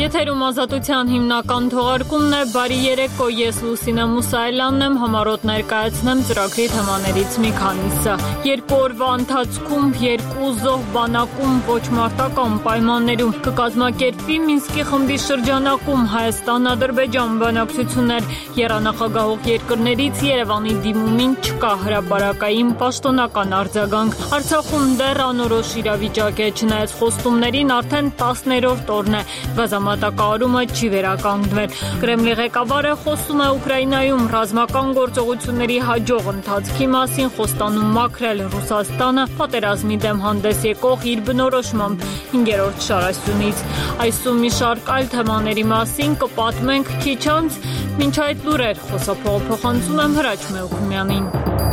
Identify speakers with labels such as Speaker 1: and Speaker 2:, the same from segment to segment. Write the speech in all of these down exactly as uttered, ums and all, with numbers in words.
Speaker 1: Եթերում ազատության հիմնական թողարկումն է, բարի երեկո, ես Լուսինե Մուսայելյանն եմ, համառոտ ներկայացնեմ ծրագրի թեմաներից մի քանիսը։ Երկու օրվա ընթացքում երկու զոհ բանակում ոչ մարտական պայմաններում կկազմակերպվի Մինսկի խմբի շրջանակում Հայաստան-Ադրբեջան բանակցություններ, եռանախագահող երկրներից Երևանի դիմումին չկա հրապարակային պաշտոնական արձագանք։ Արցախում դեռ անորոշ իրավիճակ է, չնայած խոստումներին արդեն տասներորդ օրն է, գազամատակարարումը չի վերականգնվել։ Կրեմլի ղեկավարը խոսում է Ուկրաինայում ռազմական գործողությունների հաջող ընթացքի մասին, խոստանում մաքրել Ռուսաստանը պատերազմի դեմ հանդես եկող իր բնորոշմամբ հինգերորդ շարասյունից։ Այսօր մի շարք այլ թեմաների մասին կպատմենք քիչ անց, մինչ այդ լուրեր խոսափողը փոխանցում եմ Հրաչ Մելքումյանին։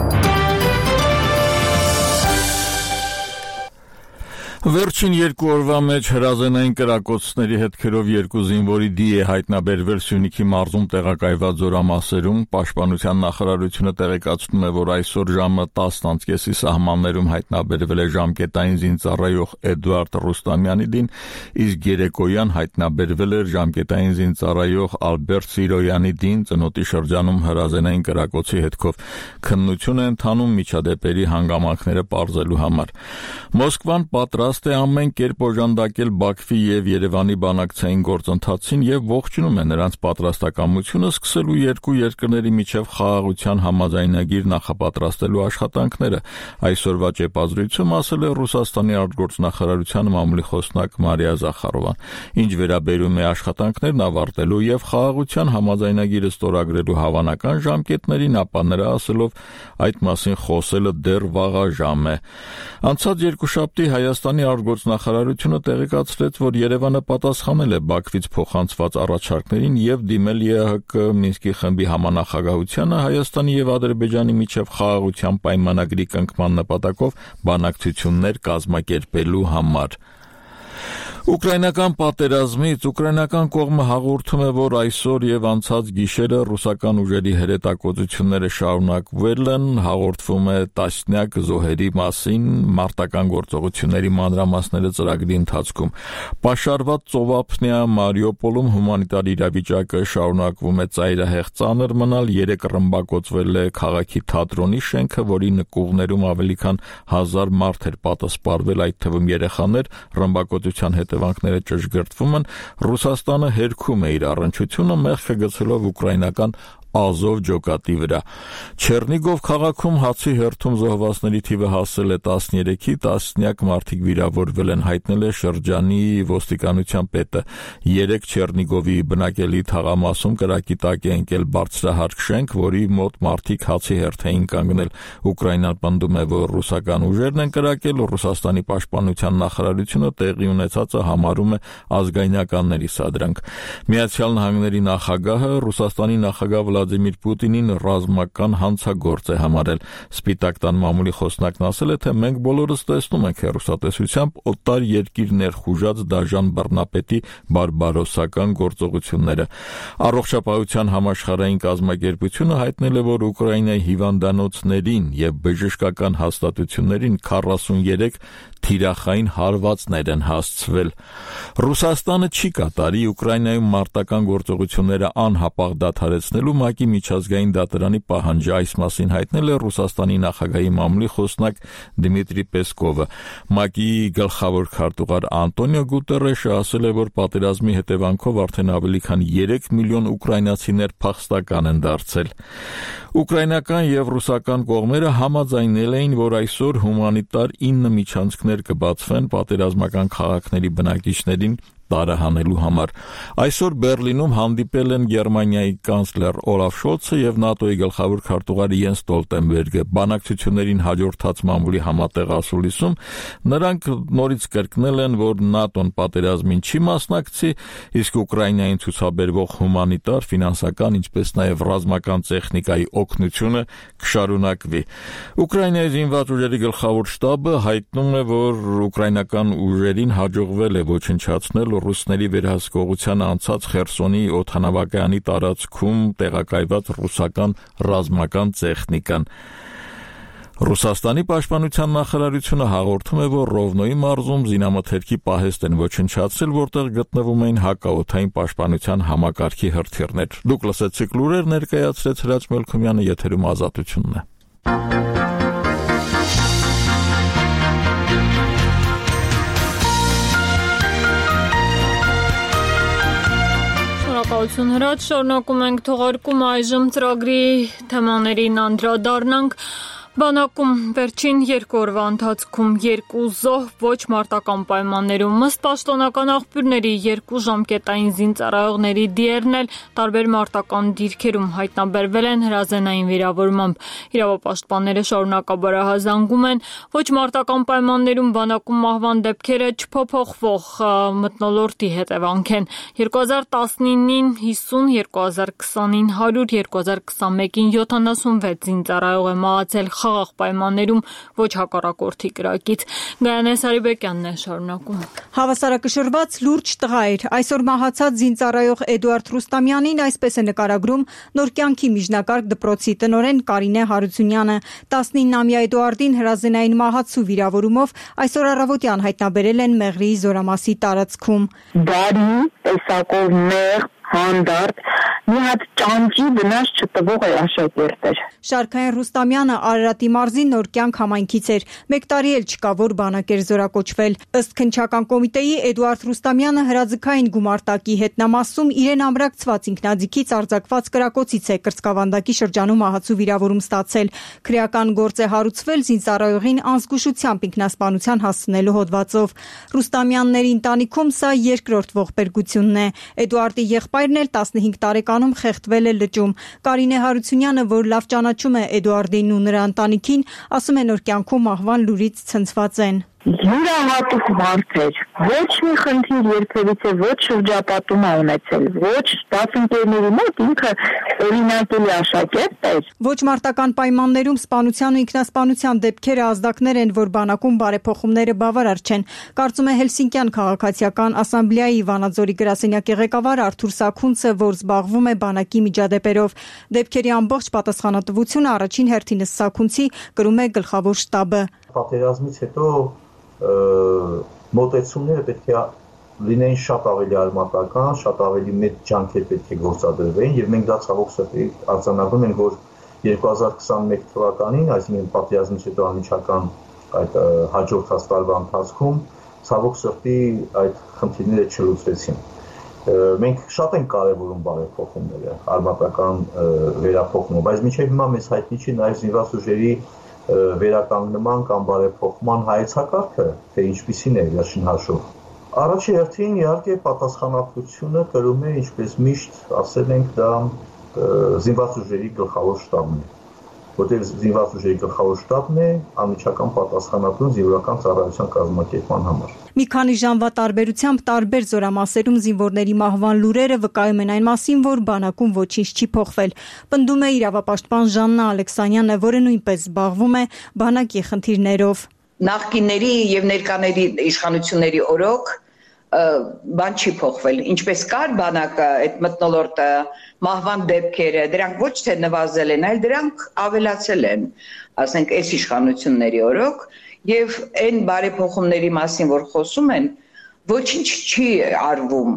Speaker 2: Վերջին երկու օրվա մեջ հրազենային կրակոցների հետքերով երկու զինվորի դի է հայտնաբերվել Սյունիքի մարզում տեղակայված զորամասերում։ Պաշտպանության նախարարությունը տեղեկացնում է, որ այսօր ժամը տասն անց կեսի սահմաններում հայտնաբերվել է ժամկետային զինծառայող Էդուարդ Ռուստամյանի դին, իսկ երեկոյան հայտնաբերվել էր ժամկետային զինծառայող Ալբերտ Սիրոյանի դին ծնոտի շրջանում հրազենային կրակոցի հետքով։ Քննություն է ընթանում միջադեպերի հանգամանքները պարզելու համար։ Մոսկվան պատրաստ է ամեն կերպ օժանդակել Բաքվի եւ Երևանի բանակցային գործընթացին եւ ողջունում է նրանց պատրաստակամությունը սկսելու երկու երկրների միջև խաղաղության համաձայնագիր նախապատրաստելու աշխատանքները։ Այսօրվա ճեպազրույցում ասել է Ռուսաստանի արտգործնախարարության մամուլի խոսնակ Մարիա Զախարովան։ Ինչ վերաբերում է աշխատանքներն ավարտելու եւ խաղաղության համաձայնագիրը ստորագրելու հավանական ժամկետներին, ապա նրա ասելով այդ մասին խոսելը դեռ վաղաժամ է։ Անցած երկուշաբթի Հայաստանի արտգործնախարարությունը տեղեկացրեց, որ Երևանը պատասխանել է Բաքվից փոխանցված առաջարկներին եւ դիմել ԵԱՀԿ Մինսկի խմբի համանախագահությանը Հայաստանի եւ Ադրբեջանի միջև խաղաղության պայմանագրի կնքման նպատակով բանակցություններ կազմակերպելու համար։ Ուկրաինական պատերազմից ուկրաինական կողմը հաղորդում է, որ այսօր եւ անցած գիշերը ռուսական ուժերի հրետակոծությունները շարունակվել են, հաղորդվում է տասնյակ զոհերի մասին, մարտական գործողությունների մանրամասները ծրագրի ընթացքում։ Պաշարված ծովափնյա Մարիուպոլում հումանիտար իրավիճակը շարունակվում է ծայրահեղ ծանր մնալ, երեք ռմբակոծվել է քաղաքի թատրոնի շենքը, որի նկուղներում ավելի քան հազար մարդ էր պատասպարվել, այդ թվում երեխաներ, ռմբակոծության հետ հետևանքները ճշգրտվում են, Ռուսաստանը հերքում է իր առնչությունը մեղքը գցելով ուկրաինական Ազով ջոկատի վրա։ Չեռնիգով քաղաքում հացի հերթում զոհվածների թիվը հասել է տասներեքի, տասնյակ մարդիկ վիրավորվել են, հայտնել է շրջանի ոստիկանության պետը։ Երեք Չեռնիգովի բնակելի թաղամասում կրակի տակ է ընկել բարձրահարկ շենք, որի մոտ մարդիկ հացի հերթ էին կանգնել։ Ուկրաինան պնդում է, որ ռուսական ուժերն են կրակել, Ռուսաստանի պաշտպանության նախարարությունը տեղի ունեցածը համարում է ազգայնականների սադրանք։ Միացյալ Նահանգների նախագահը Ռուսաստանի նախագահ Վլադիմիր Պուտինին ռազմական հանցագործ է համարել։ Սպիտակ տան մամուլի խոսնակն ասել է, թե մենք բոլորս տեսնում ենք հեռուստատեսությամբ օտար երկիր ներխուժած դաժան բռնապետի բարբարոսական գործողությունները։ Առողջապահության համաշխարհային կազմակերպությունը հայտնել է, որ Ուկրաինայի հիվանդանոցներին եւ բժշկական հաստատություններին քառասուներեք թիրախային հարվածներ են հասցվել։ Ռուսաստանը չի կատարի Ուկրաինայում մարտական գործողությունները անհապաղ դադարեցնելու ՄԱԿ-ի միջազգային դատարանի պահանջը, այս մասին հայտնել է Ռուսաստանի նախագահի մամուլի խոսնակ Դմիտրի Պեսկովը։ ՄԱԿ-ի գլխավոր քարտուղար Անտոնիո Գուտերեշը ասել է, որ պատերազմի հետևանքով արդեն ավելի քան երեք միլիոն ուկրաինացիներ փախստական են դարձել։ Ուկրաինական եւ ռուսական կողմերը համաձայնել էին, որ այսօր հումանիտար ինը միջանցքներ կբացվեն պատերազմական քաղաքների բնակիչներին տարահանելու համար։ Այսօր Բերլինում հանդիպել են Գերմանիայի կանցլեր Օլաֆ Շոլցը եւ ՆԱՏՕ-ի գլխավոր քարտուղար Յենս Ստոլտենբերգը։ Բանակցություններին հաջորդած մամուլի համատեղ ասուլիսում նրանք նորից կրկնել են, որ ՆԱՏՕ-ն պատերազմին չի մասնակցի, իսկ Ուկրաինային ցուցաբերվող հումանիտար, ֆինանսական, ինչպես նաեւ ռազմական տեխնիկայի օգնությունը կշարունակվի։ Ուկրաինայի զինված ուժերի գլխավոր շտաբը հայտնում է, որ ուկրաինական ուժերին հաջողվել է ոչնչացնել ռուսների վերահսկողության անցած Խերսոնի օդանավակայանի տարածքում տեղակայված ռուսական ռազմական տեխնիկան։ Ռուսաստանի պաշտպանության նախարարությունը հաղորդում է, որ Ռովնոյի մարզում զինամթերքի պահեստ են ոչնչացրել, որտեղ գտնվում էին հակաօդային պաշտպանության համակարգի հրթիռներ։ Դուք լսեցիք լուրեր, ներկայացրեց Հրաչ Մելքումյանը, եթերում Ազատությունն է։
Speaker 1: Շնորհակալություն Հրաչ, շարունակում ենք թողարկում այժմ ծրագրի թեմաներին անդրադառնանք։ Բանակում վերջին երկու օրվա ընթացքում երկու զոհ ոչ մարտական պայմաններում ըստ պաշտոնական աղբյուրների երկու ժամկետային զինծառայողների դիերն էլ տարբեր մարտական դիրքերում հայտնաբերվել են հրազենային վիրավորմամբ։ Իրավապաշտպանները շարունակաբար հազանգում են ոչ մարտական պայմաններում բանակում մահվան դեպքերը չփոփոխվող մթնոլորտի հետևանք են։ երկու հազար տասնինին հիսուն, երկու հազար քսանին հարյուր, երկու հազար քսանմեկին յոթանասունվեց զինծառայող է մահացել խաղաղ պայմաններում ոչ հակառակորդի կրակից։ Գայանե Սարիբեկյանն է շարունակում։
Speaker 3: Հավասարակշռված լուրջ տղա էր։ Այսօր մահացած զինծառայող Էդուարդ Ռուստամյանին այսպես է նկարագրում Նոր կյանքի միջնակարգ դպրոցի տնօրեն Կարինե Հարությունյանը։ տասնինամյա Էդուարդին հրազենային մահացու վիրավորումով այսօր առավոտյան հայտնաբերել են Մեղրիի Զորամասի տարածքում։
Speaker 4: Բարի, տեսակով մեղ, հանդարտ, մի հատ ճանճի վնաս չտվող է աշակերտ էր։
Speaker 3: Շարքային Ռուստամյանը Արարատի մարզի Նոր կյանք համայնքից էր։ Մեկ տարի էլ չկա, որ բանակ էր զորակոչվել։ Ըստ քննչական կոմիտեի Էդուարդ Ռուստամյանը հրաձգային գումարտակի հետնամասում իրեն ամրակցված ինքնաձիգից արձակված կրակոցից է կրծքավանդակի շրջանում ահացու վիրավորում ստացել։ Քրեական գործ է հարուցվել զինծառայողին անզգուշությամբ ինքնասպանության հասցնելու հոդվածով։ Ռուստամյանների ընտանիքում սա երկրորդ ողբերգությունն է։ Էդուարդի եղբայրն էլ տասնհինգ տարեկանում խեղդվել է լճում։ Կարինե Հարությունյանը, որ լավ ճանաչում է Էդուարդին ու նրա ընտանիքին, ասում է Նոր կյանքում մահվան լուրից ցնցված են։
Speaker 4: Յուրահատուկ մարդ էր, ոչ մի խնդիր երբևիցե ոչ շրջապատում է ունեցել, ոչ դասընկերների մոտ ինքը օրինակելի աշակերտ էր։
Speaker 3: Ոչ մարտական պայմաններում սպանության ու ինքնասպանության դեպքերը ազդակներ են, որ բանակում բարեփոխումները բավարար չեն։ Կարծում է Հելսինկյան քաղաքացիական ասամբլեայի Վանաձորի գրասենյակի ղեկավար Արթուր Սաքունցը, որ զբաղվում է բանակի միջադեպերով։ Դեպքերի ամբողջ պատասխանատվությունը առաջին հերթին Սաքունցի կրում է գլխավոր շտաբը։
Speaker 5: Պատերազմից հետո մոտեցումները պետք է լինեին շատ ավելի արմատական, շատ ավելի մեծ ջանքեր պետք է գործադրվեին եւ մենք դա ցավոք սրտի արձանագրում ենք, որ երկու հազար քսանմեկ թվականին, այսինքն պատերազմից հետո անմիջական այդ հաջորդ տարվա ընթացքում ցավոք սրտի այդ խնդիրները չլուծվեցին։ Մենք շատ ենք կարևորում բարեփոխումները, արմատական վերափոխումը, բայց մինչև հիմա մեզ հայտնի չի նաեւ զինված ուժերի վերականգնման կամ բարեփոխման հայեցակարգը, թե ինչպիսին է վերջին հաշվով։ Առաջի հերթին իհարկե պատասխանատվությունը կրում է, ինչպես միշտ ասել ենք, դա զինված ուժերի գլխավոր շտաբն է, որտեղ զինված ուժերի գլխավոր շտաբն է անմիջական պատասխանատուն զինվորական ծառայության կազմակերպման համար։
Speaker 3: Մի քանի ժամվա տարբերությամբ տարբեր զորամասերում զինվորների մահվան լուրերը վկայում են այն մասին, որ բանակում ոչինչ չի փոխվել։ Պնդում է իրավապաշտպան Ժաննա Ալեքսանյանը, որը նույնպես զբաղվում է բանակի խնդիրներով։
Speaker 6: Նախկինների եւ ներկաների իշխանությունների օրոք բան չի փոխվել։ Ինչպես կար բանակը, այդ մթնոլորտը, մահվան դեպքերը, դրանք ոչ թե նվազել են, այլ դրանք ավելացել են, ասենք, այս իշխանությունների օրոք, եւ այն բարեփոխումների մասին, որ խոսում են, ոչինչ չի արվում։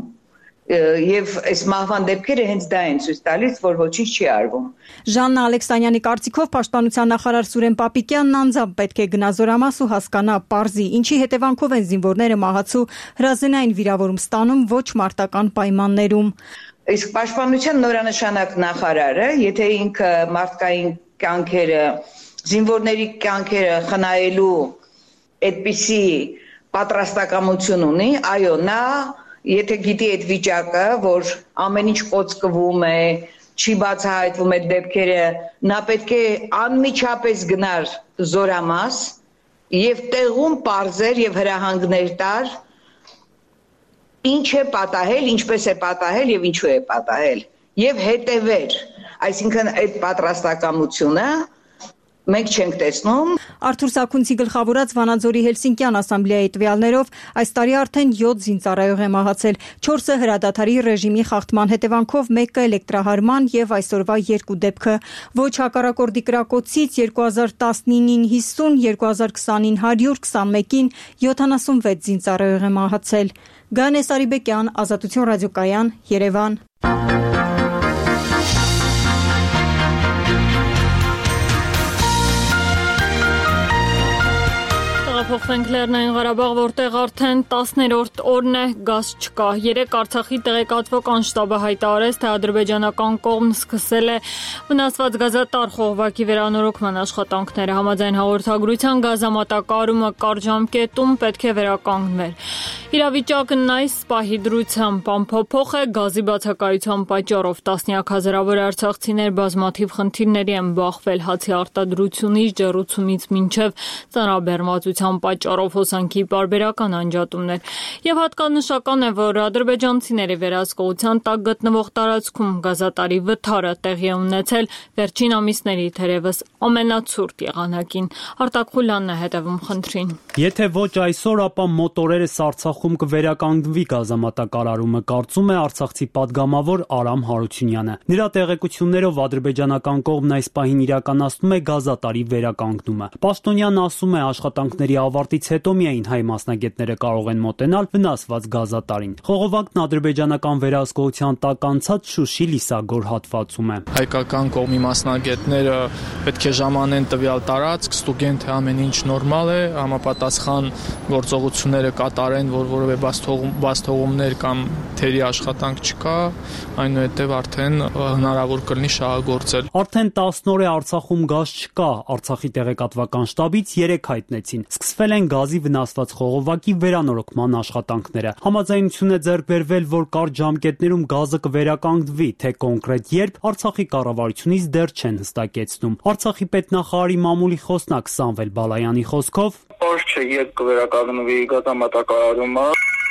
Speaker 6: Եվ այս մահվան դեպքերը հենց դա են ցույց տալիս, որ ոչինչ չի արվում։
Speaker 3: Ժաննա Ալեքսանյանի կարծիքով պաշտպանության նախարար Սուրեն Պապիկյանն անձամբ պետք է գնա զորամաս ու հասկանա պարզի, ինչի հետևանքով են զինվորները մահացու հրազենային վիրավորում ստանում ոչ մարտական պայմաններում։
Speaker 6: Իսկ պաշտպանության նորանշանակ նախարարը, եթե ինքը մարդկային կյանքերը, զինվորների կյանքերը խնայելու այդպիսի պատրաստակամություն ունի, այո, նա եթե գիտի այդ վիճակը, որ ամեն ինչ կոծկվում է, չի բացահայտվում այդ դեպքերը, նա պետք է անմիջապես գնար զորամաս եւ տեղում պարզեր եւ հրահանգներ տար, ինչ է պատահել, ինչպես է պատահել եւ ինչու է պատահել եւ հետեւեր, այսինքն այդ պատրաստակամությունը մենք չենք տեսնում։
Speaker 3: Արթուր Սաքունցի գլխավորած Վանաձորի Հելսինկյան ասամբլեայի տվյալներով այս տարի արդեն յոթ զինծառայող է մահացել, չորսը հրադադարի ռեժիմի խախտման հետևանքով, մեկը էլեկտրահարման եւ այսօրվա երկու դեպքը։ Ոչ հակառակորդի կրակոցից երկու հազար տասնինին հիսուն, երկու հազար քսանին հարյուր, քսանմեկին յոթանասունվեց զինծառայող է մահացել։ Գանե Սարիբեկյան, Ազատություն ռադիոկայան, Երևան։
Speaker 1: Փոխվենք Լեռնային Ղարաբաղ, որտեղ արդեն տասներորդ օրն է գազ չկա։ Երեկ Արցախի տեղեկատվական շտաբը հայտարարեց, թե ադրբեջանական կողմն սկսել է վնասված գազատար խողովակի վերանորոգման աշխատանքները։ Համաձայն հաղորդագրության գազամատակարարումը կարճ ժամկետում պետք է վերականգնվեր։ Իրավիճակն այս պահի դրությամբ անփոփոխ է, գազի բացակայության պատճառով տասնյակ հազարավոր արցախցիներ բազմաթիվ խնդիրների են բախվել, հացի արտադրությունից, ջեռուցումից մինչև ծանրաբեռնվածության պատճառով հոսանքի պարբերական անջատումներ։ Եվ հատկանշական է, որ ադրբեջանցիների վերահսկողության տակ գտնվող տարածքում գազատարի վթարը տեղի է ունեցել վերջին ամիսների թերևս ամենացուրտ եղանակին։ Արտակ Խուլյանն է հետևում խնդրին։
Speaker 7: Եթե ոչ այսօր, ապա մոտորերս Արցախում կվերականգնվի գազամատակարարումը, կարծում է արցախցի պատգամավոր Արամ Հարությունյանը։ Նրա տեղեկություններով ադրբեջանական կողմն այս պահին իրականացնում է գազատարի վերականգնումը։ Պաշտոնյանն ասում է, աշխատանքների ավարտից հետո միայն հայ մասնագետները կարող են մոտենալ վնասված գազատարին։ Խողովակն ադրբեջանական վերահսկողության տակ անցած Շուշի-Լիսագոր հատվածում է։
Speaker 8: Հայկական կողմի մասնագետները պետք է ժամանեն տվյալ տարածք, ստուգեն, թե ամեն ինչ նորմալ է, համապատասխան գործողությունները կատարեն, որ որևէ բացթողումներ կամ թերի աշխատանք չկա, այնուհետև արդեն հնարավոր կլինի շահագործել։
Speaker 7: Արդեն տասն օր է Արցախում գազ չկա, Արցախի տեղեկատվական շտաբից երեք հայտնեցին։ Սկսվել են գազի վնասված խողովակի վերանորոգման աշխատանքները։ Համաձայնություն է ձեռք բերվել, որ կարճ ժամկետներում գազը կվերականգնվի, թե կոնկրետ երբ Արցախի կառավարությունից դեռ չեն հստակեցնում։ Արցախի պետնախարարի մամուլի խոսնակ Սամվել Բալայանի խոսքով
Speaker 9: Պարզ չէ, երբ կվերականգնվի գազամատակարարումը։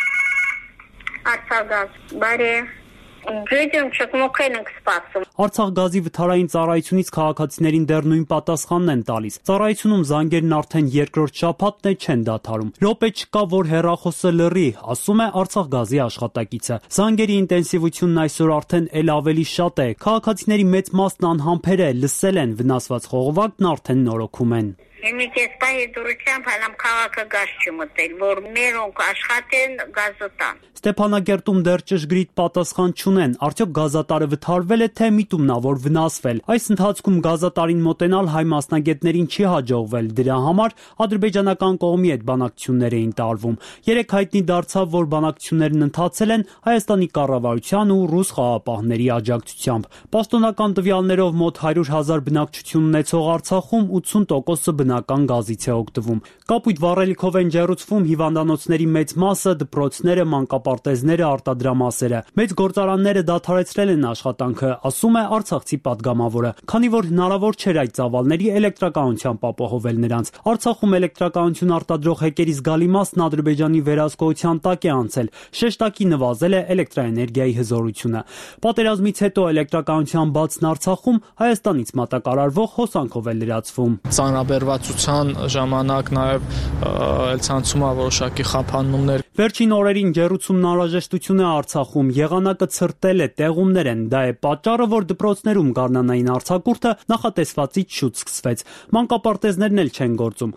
Speaker 10: Արցախգազ, բարի Ջույդում չկմոքեն ենք սպասում։
Speaker 7: Արցախ գազի վթարային ծառայությունից քաղաքացիներին դեռ նույն պատասխանն են տալիս։ Ծառայությունում զանգերն արդեն երկրորդ շաբաթն է չեն դադարում։ Րոպե չկա, որ հեռախոսը լռի, ասում է Արցախ գազի աշխատակիցը։ Զանգերի ինտենսիվությունն այսօր արդեն էլ ավելի շատ է։ Քաղաքացիների մեծ մասն անհամբեր է, լսել են, վնասված խողովակն արդեն նորոգում են։
Speaker 10: Հիմիկ էսպայի դուրությամբ հալամ քաղաքը գազ չմտել, որ մերոնք աշխատեն գազոտան։
Speaker 7: Ստեփանագերտում դեռ ճշգրիտ պատասխան չունեն, արդյոք գազատարը վթարվել է, թե միտումնավոր վնասվել։ Այս ընթացքում գազատարին մոտենալ հայ մասնագետներին չի հաջողվել, դրա համար ադրբեջանական կողմի հետ բանակցություններ էին տարվում։ Երեք հայտնի դարձավ, որ բանակցություններն ընթացել են Հայաստանի կառավարության ու ռուս խաղապահների աջակցությամբ։ Պաշտոնական տվյալներով մոտ հարյուր հազար բնակչություն ունեցող Արցախում ութսուն տոկոսը բնական գազից է օգտվում։ Կապույտ վառելիքով են ջեռուցվում հիվանդանոցների մեծ մասը, դպրոցները, մանկապարտեզները, արտադրամասերը։ Մեծ գործարանները դադարեցրել են աշխատանքը, ասում է արցախցի պատգամավորը, քանի որ հնարավոր չէր այդ ծավալների էլեկտրականությամբ ապահովել նրանց։ Արցախում էլեկտրականություն արտադրող հեկերի զգալի մասն Ադրբեջանի վերահսկողության տակ է անցել, շեշտակի նվազել է էլեկտրաէներգիայի հզորությունը։ Պատերազմից հետո էլեկտրականության բացն Արցախում Հայաստանից մատակարարվող հոսանքով է լրացվում։
Speaker 8: Ծանրաբեռնվածության ժամանակ նաև ցանցում է որոշակի խափանումներ։
Speaker 7: Վերջին օրերին ջեռուցումն անհրաժեշտություն է Արցախում, եղանակը ցրտել է, տեղումներ են, դա է պատճառը, որ դպրոցներում գարնանային արձակուրդը նախատեսվածից շուտ սկսվեց։ Մանկապարտեզներն էլ չեն գործում։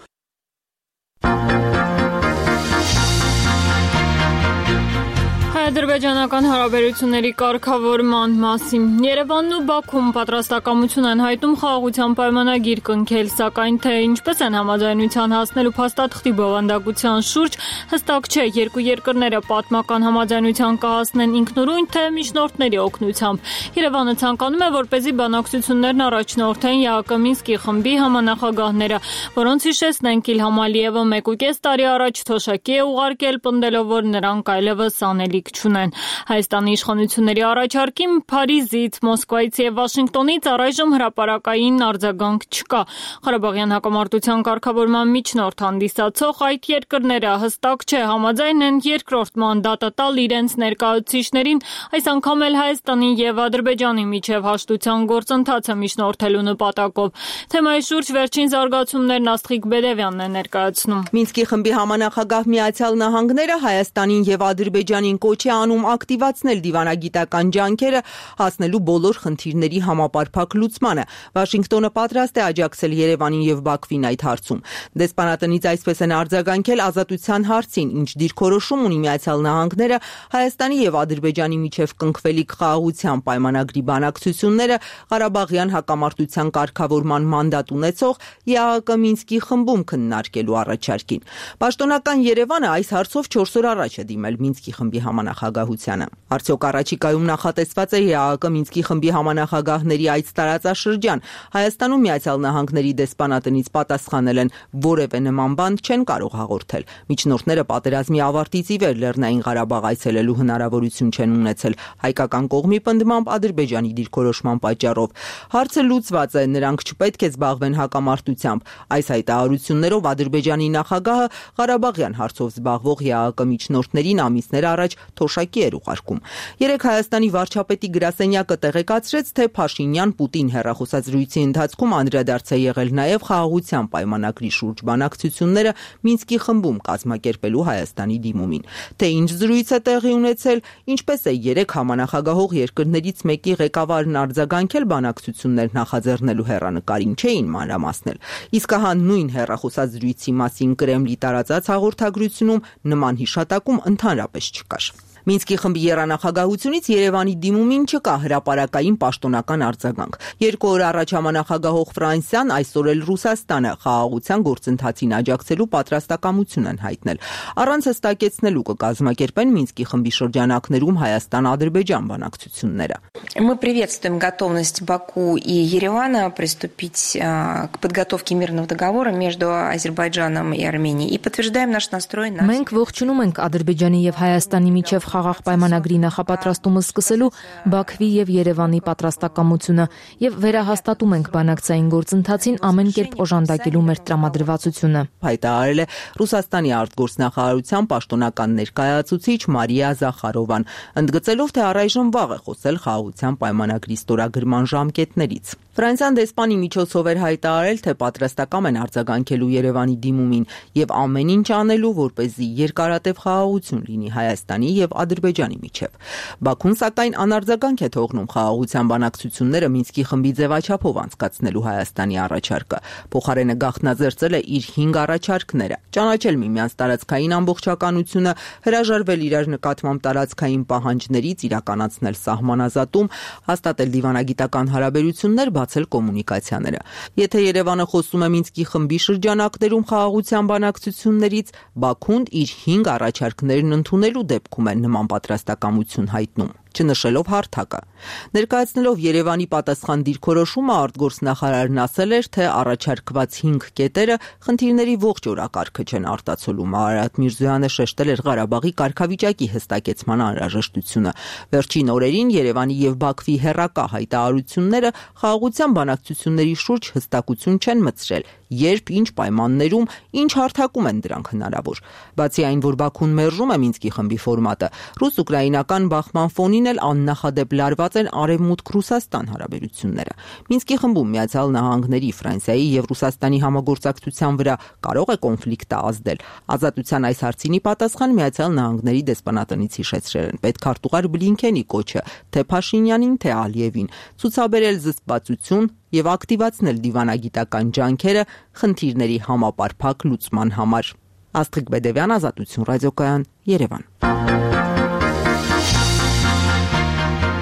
Speaker 1: Ադրբեջանական հարաբերությունների կարգավորման մասին Երևանն ու Բաքուն պատրաստակամություն են հայտնում խաղաղության պայմանագիր կնքել, սակայն թե ինչպես են համաձայնության հասնելու փաստաթղթի բովանդակության շուրջ հստակ չէ, երկու երկրները պատմական համաձայնության կհասնեն ինքնուրույն, թե միջնորդների օգնությամբ։ Երևանը ցանկանում է, որպեսզի բանակցություններն առաջնորդեն ԵԱՀԿ Մինսկի խմբի համանախագահները, որոնց հիշեցնենք Իլհամ Ալիևը մեկ ու կես տարի առաջ թոշակի է ուղարկել, պնդելով, որ նրանք այլևս անելիք չունեն։ Հայաստանի իշխանությունների առաջարկին Փարիզից, Մոսկվայից եւ Վաշինգտոնից առայժմ հրապարակային արձագանք չկա։ Ղարաբաղյան հակամարտության կարգավորման միջնորդ հանդիսացող այդ երկրները հստակ չէ համաձայն են երկրորդ մանդատը տալ իրենց ներկայացուցիչներին, այս անգամ էլ Հայաստանի եւ Ադրբեջանի միջև հաշտության գործընթացը միջնորդելու նպատակով։ Թեմայի շուրջ վերջին զարգացումներն Աստղիկ Բեդևյանն է ներկայացնում։
Speaker 11: Մինսկի խմբի համանախագահ Միացյալ Նահանգները Հայաստանին եւ Ադրբեջանին կոչ է անում ակտիվացնել դիվանագիտական ջանքերը հասնելու բոլոր խնդիրների համապարփակ լուծմանը։ Վաշինգտոնը պատրաստ է աջակցել Երևանին եւ Բաքվին այդ հարցում։ Դեսպանատնից այսպես են արձագանքել ազատության հարցին, ինչ դիրքորոշում ունի Միացյալ Նահանգները Հայաստանի եւ Ադրբեջանի միջև կնքվելիք խաղաղության պայմանագրի բանակցությունները Ղարաբաղյան հակամարտության կարգավորման մանդատ ունեցող ԵԱՀԿ Մինսկի խմբում քննարկելու առաջարկին։ Պաշտոնական Երևանը այս հարցով չորս օր առաջ է դիմել Մինսկի խմբի համանախագահությանը։ Արդյոք առաջիկայում նախատեսված է ԵԱՀԿ Մինսկի խմբի համանախագահների այդ տարածաշրջան։ Հայաստանում Միացյալ Նահանգների դեսպանատնից պատասխանել են, որևէ նման բան չեն կարող հաղորդել։ Միջնորդները պատերազմի ավարտից ի վեր Լեռնային Ղարաբաղ այցելելու հնարավորություն չեն ունեցել հայկական կողմի պնդմամբ Ադրբեջանի դիրքորոշման պատճառով։ Հարցը լուծված է, նրանք չպետք է զբաղվեն հակամարտությամբ։ Այս հայտարարություններով Ադրբեջանի նախագահը Ղարաբաղյան հարցով զբաղվող ԵԱՀԿ միջնորդներին ամիսներ առաջ թոշակի էր ուղարկում։ Երեք Հայաստանի վարչապետի գրասենյակը տեղեկացրեց, թե Փաշինյան-Պուտին հեռախոսազրույցի ընթացքում անդրադարձ է եղել նաև խաղաղության պայմանագրի շուրջ բանակցությունները Մինսկի խմբում կազմակերպելու Հայաստանի դիմումին։ Թե ինչ զրույց է տեղի ունեցել, ինչպես է երեք համանախագահող երկրներից մեկի ղեկավարն արձագանքել բանակցություններ նախաձեռնելու հեռանկարին, չէին մանրամասնել։ Իսկ ահա նույն հեռախոսազրույցի մասին Կրեմլի տարածած հաղորդագրությունում նման հիշատակում ընդհանրապես չկար։ Մինսկի խմբի եռանախագահությունից Երևանի դիմումին չկա հրապարակային պաշտոնական արձագանք։ Երկու օր առաջ համանախագահող Ֆրանսիան, այսօր էլ Ռուսաստանը խաղաղության գործընթացին աջակցելու պատրաստակամություն են հայտնել։ Առանց հստակեցնելու կկազմակերպեն Մինսկի խմբի շրջանակներում Հայաստան-Ադրբեջան բանակցությունները։
Speaker 12: Мы приветствуем готовность Баку и Еревана приступить к подготовке мирного договора между Азербайджаном и Арменией и подтверждаем наш настрой на
Speaker 13: Մենք ողջունում ենք Ադրբեջանի եւ Հայաստանի միջև խաղաղ պայմանագրի նախապատրաստումը սկսելու Բաքվի եւ Երևանի պատրաստակամությունը եւ վերահաստատում ենք բանակցային գործընթացին ամեն կերպ օժանդակելու մեր տրամադրվածությունը։
Speaker 11: Հայտարարել է Ռուսաստանի արտգործնախարարության պաշտոնական ներկայացուցիչ Մարիա Զախարովան, ընդգծելով, թե առայժմ վաղ է խոսել խաղաղության պայմանագրի ստորագրման ժամկետներից։ Ֆրանսիան դեսպանի միջոցով էր հայտարարել, թե պատրաստակամ են արձագանքելու Երևանի դիմումին եւ ամեն ինչ անելու, որպեսզի երկարատև խաղաղություն լինի Հայաստանի եւ Ադրբեջանի միջև։ Բաքուն սակայն անարձագանք է թողնում խաղաղության բանակցությունները Մինսկի խմբի ձևաչափով անցկացնելու Հայաստանի առաջարկը։ Փոխարենը գաղտնաձեռծել է իր հինգ առաջարկները՝ ճանաչել միմյանց տարածքային ամբողջականությունը, հրաժարվել իրար նկատմամբ տարածքային պահանջներից, իրականացնել սահմանազատում, հաստատել դիվանագիտական հարաբերություններ, բացել կոմունիկացիաները։ Եթե Երևանը խոսում է Մինսկի խմբի շրջանակներում խաղաղության բանակցություններից, Բաքուն իր հինգ առաջարկներն ընդունելու դեպքում է նման պատրաստակամություն հայտնում, չնշելով հարթակը։ Ներկայացնելով Երևանի պատասխան դիրքորոշումը արտգործնախարարն ասել էր, թե առաջարկված հինգ կետերը խնդիրների ողջ օրակարգը չեն արտացոլում։ Արարատ Միրզոյանը շեշտել էր Ղարաբաղի կարգավիճակի հստակեցման անհրաժեշտությունը։ Վերջին օրերին Երևանի եւ Բաքվի հերրակա հայտարարությունները խաղաղության բանակցությունների շուրջ հստակություն չեն մտցրել, երբ, ինչ պայմաններում, ինչ հարթակում են դրանք հնարավոր։ Բացի այն, որ Բաքուն մերժում է Մինսկի խմբի ֆորմատը, ռուս-ուկրաինական բախման ֆոնին էլ աննախադեպ լարված են Արևմուտք-Ռուսաստան հարաբերությունները։ Մինսկի խմբում Միացյալ Նահանգների, Ֆրանսիայի եւ Ռուսաստանի համագործակցության վրա կարող է կոնֆլիկտը ազդել։ Ազատության այս հարցինի պատասխան Միացյալ Նահանգների դեսպանատնից հիշեցրել են պետքարտուղար Բլինքենի կոչը թե Փաշինյանին, թե Ալիևին, ցուցաբերել զսպվածություն եւ ակտիվացնել դիվանագիտական ջանքերը խնդիրների համապարփակ լուծման համար։ Աստղիկ Բեդևյան, Ազատություն ռադիոկայան, Երևան։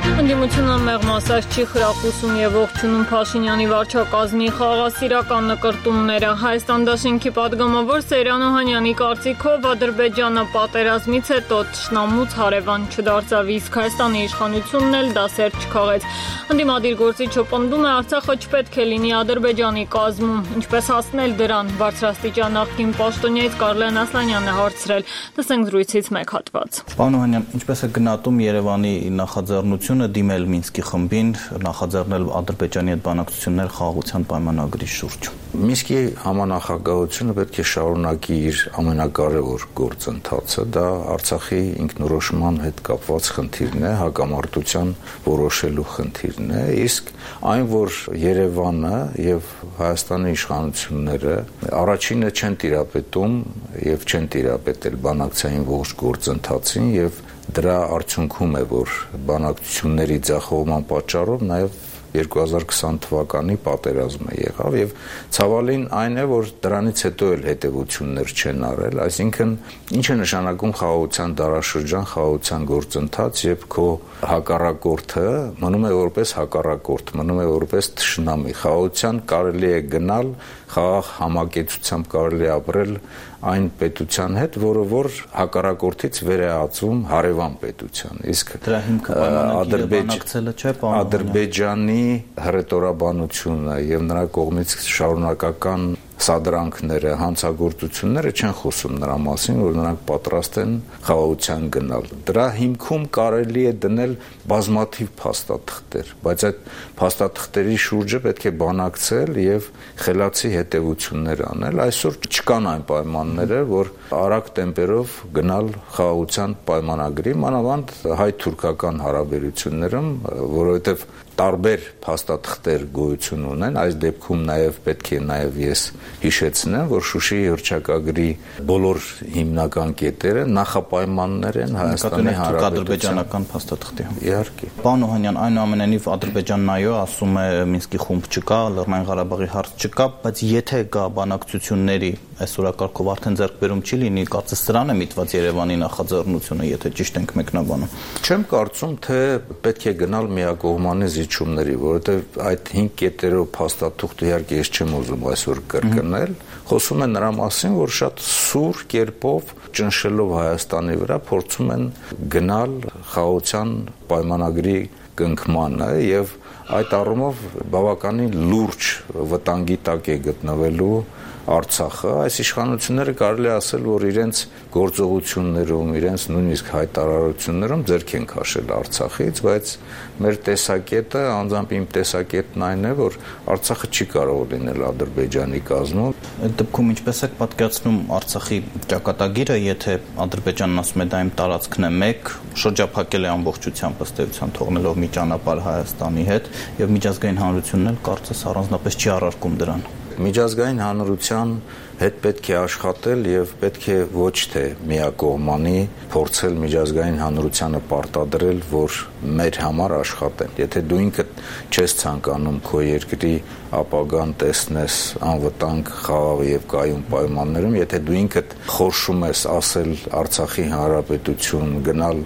Speaker 1: Պատգամությունը մեղմ ասած չի խրախուսում եւ ողջունում Փաշինյանի վարչակազմի խաղաղասիրական նկրտումները։ Հայաստան դաշինքի պատգամավոր Սեյրան Օհանյանի կարծիքով Ադրբեջանը պատերազմից հետո թշնամուց հարևան չդարձավ, իսկ Հայաստանի իշխանությունն էլ դասեր չքաղեց։ Ընդդիմադիր գործիչ պնդում է, Արցախը չպետք է լինի Ադրբեջանի կազմում։ Ինչպես հասնել դրան, բարձրաստիճան նախկին պաշտոնյայից Կարլեն Ասլանյանն է հարցրել։ Տեսենք զրույցից մեկ հատված։
Speaker 14: Պարոն Օհանյան, ինչպես է գնահատում Երևանի նախաձեռնությունը դիմել Մինսկի խմբին, նախաձեռնել Ադրբեջանի հետ բանակցություններ խաղաղության պայմանագրի շուրջ։
Speaker 15: Մինսկի համանախագահությունը պետք է շարունակի իր ամենակարևոր գործընթացը, դա Արցախի ինքնորոշման հետ կապված խնդիրն է, հակամարտության որոշելու խնդիրն է, իսկ այն, որ Երևանը եւ Հայաստանի իշխանությունները առաջինը չեն տիրապետում եւ չեն տիրապետել բանակցային ողջ գործընթացին եւ դրա արդյունքում է, որ բանակցությունների ձախողման պատճառով նաեւ երկու հազար քսան թվականի պատերազմը եղավ եւ ցավալին այն է, որ դրանից հետո էլ հետեւություններ չեն արել, այսինքն ինչ է նշանակում խաղաղության դարաշրջան, խաղաղության գործընթաց, երբ քո հակառակորդը մնում է որպես հակառակորդ, մնում է որպես թշնամի։ Խաղաղության կարելի է գնալ, խաղաղ համակեցությամբ կարելի է ապրել այն պետության հետ, որը որ հակառակորդից վեր է ածում հարևան պետության։ Իսկ
Speaker 14: դրա հիմքը բանակցելը չէ, պարոն
Speaker 15: Ադրբեջանի հռետորաբանությունը եւ նրա կողմից շարունակական սադրանքները, հանցագործությունները չեն խոսում նրա մասին, որ նրանք պատրաստ են խաղաղության գնալ։ Դրա հիմքում կարելի է դնել բազմաթիվ փաստաթղթեր, բայց այդ փաստաթղթերի շուրջը պետք է բանակցել եւ խելացի հետեւություններ անել։ Այսօր չկան այն պայմանները, որ արագ տեմպերով գնալ խաղաղության պայմանագրի, մանավանդ հայ-թուրքական հարաբերություններում, որովհետեւ տարբեր փաստաթղթեր գոյություն ունեն, այս դեպքում նաև պետք է նաև ես հիշեցնեմ, որ Շուշիի հռչակագրի բոլոր հիմնական կետերը նախապայմաններ են Հայաստանի
Speaker 14: Հանրապետության փաստաթղթի։
Speaker 15: Իհարկե։
Speaker 14: Պարոն Օհանյան, այնուամենայնիվ Ադրբեջանն այո ասում է Մինսկի խումբ չկա, Լեռնային Ղարաբաղի հարց չկա, բայց եթե կա բանակցությունների այս օրակարգով արդեն ձեռքբերում չի լինի, կարծես սրան է միտված Երևանի նախաձեռնությունը, եթե ճիշտ ենք մեկնաբանում։
Speaker 15: Չեմ կարծում, թե պետք է գնալ միակողմանի զիջումների, որովհետև այդ հինգ կետերով փաստաթուղթը իհարկե ես չեմ ուզում այսօր կրկնել, խոսում է նրա մասին, որ շատ սուր կերպով ճնշելով Հայաստանի վրա փորձում են գնալ խաղաղության պայմանագրի կնքմանը եւ այդ առումով բավականին լուրջ վտանգի տակ է գտնվելու Արցախը, այս իշխանությունները կարելի ասել, որ իրենց գործողություններում, իրենց նույնիսկ հայտարարություններում ձեռք են քաշել Արցախից, բայց մեր տեսակետը, անձամբ իմ տեսակետն այն է, որ Արցախը չի կարող լինել Ադրբեջանի կազմում։
Speaker 14: Այդ դեպքում ինչպես եք պատկերացնում Արցախի ճակատագիրը, եթե Ադրբեջանն ասում է դա իմ տարածքն է մեկ, շրջափակել է ամբողջությամբ ըստ էության, թողնելով մի ճանապարհ Հայաստանի հետ, եւ միջազգային հանրությունն էլ կարծես առանձնապես չի առարկում դրան։
Speaker 15: Միջազգային հանրության հետ պետք է աշխատել եւ պետք է ոչ թե միակողմանի փորձել միջազգային հանրությանը պարտադրել, որ մեր համար աշխատեն։ Եթե դու ինքդ չես ցանկանում քո երկրի ապագան տեսնես անվտանգ, խաղաղ եւ կայուն պայմաններում, եթե դու ինքդ խորշում ես ասել Արցախի հանրապետություն, գնալ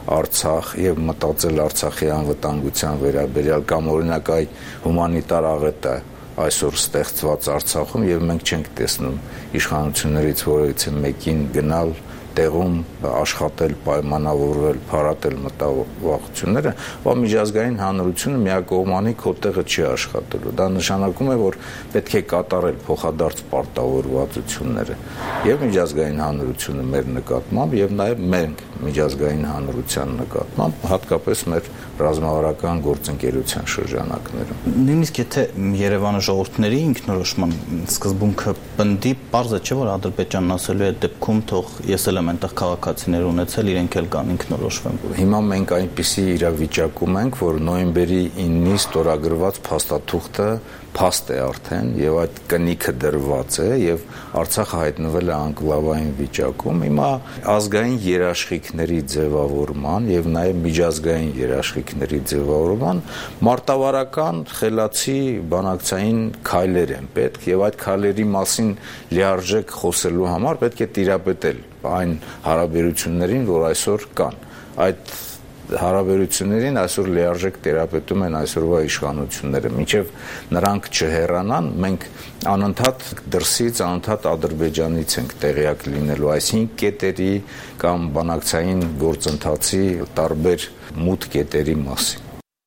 Speaker 15: Արցախ եւ մտածել Արցախի անվտանգության վերաբերյալ կամ օրինակ այ հումանիտար աղետը այսօր ստեղծված Արցախում եւ մենք չենք տեսնում իշխանություններից որևիցե մեկին գնալ տեղում աշխատել, պայմանավորվել, փարատել մտավախությունները, բայց միջազգային հանրությունը միակողմանի քո տեղը չի աշխատելու։ Դա նշանակում է, որ պետք է կատարել փոխադարձ պարտավորվածությունները եւ միջազգային հանրությունը մեր նկատմամբ եւ նաեւ մենք միջազգային հանրության նկատմամբ, հատկապես մեր ռազմավարական գործընկերության շրջանակներում։
Speaker 14: Նույնիսկ եթե Երևանը ժողովուրդների ինքնորոշման սկզբունքը պնդի, պարզ է չէ, որ Ադրբեջանն ասելու է դեպքում թող ես էլ եմ այնտեղ քաղաքացիներ ունեցել, իրենք էլ կան ինքնորոշվեն։
Speaker 15: Հիմա մենք այնպիսի իրավիճակում ենք, որ նոյեմբերի ինը ստորագրված փաստաթուղթը փաստ է արդեն եւ այդ կնիքը դրված է եւ Արցախը հայտնվել է անկլավային վիճակում։ Հիմա ազգային երաշխիքների ձևավորման եւ նաեւ միջազգային երաշխիքների ձևավորման մարտավարական խելացի բանակցային քայլեր են պետք եւ այդ քայլերի մասին լիարժեք խոսելու համար պետք է տիրապետել այն հարաբերություններին, որ այսօր կան։ Այդ հարաբերություններին այսօր լիարժեք տերապետում են այսօրվա իշխանությունները, մինչև նրանք չհեռանան, մենք անընդհատ դրսից, անընդհատ Ադրբեջանից ենք տեղյակ լինելու այս հինգ կետերի կամ բանակցային գործընթացի տարբեր մութ կետերի մասին։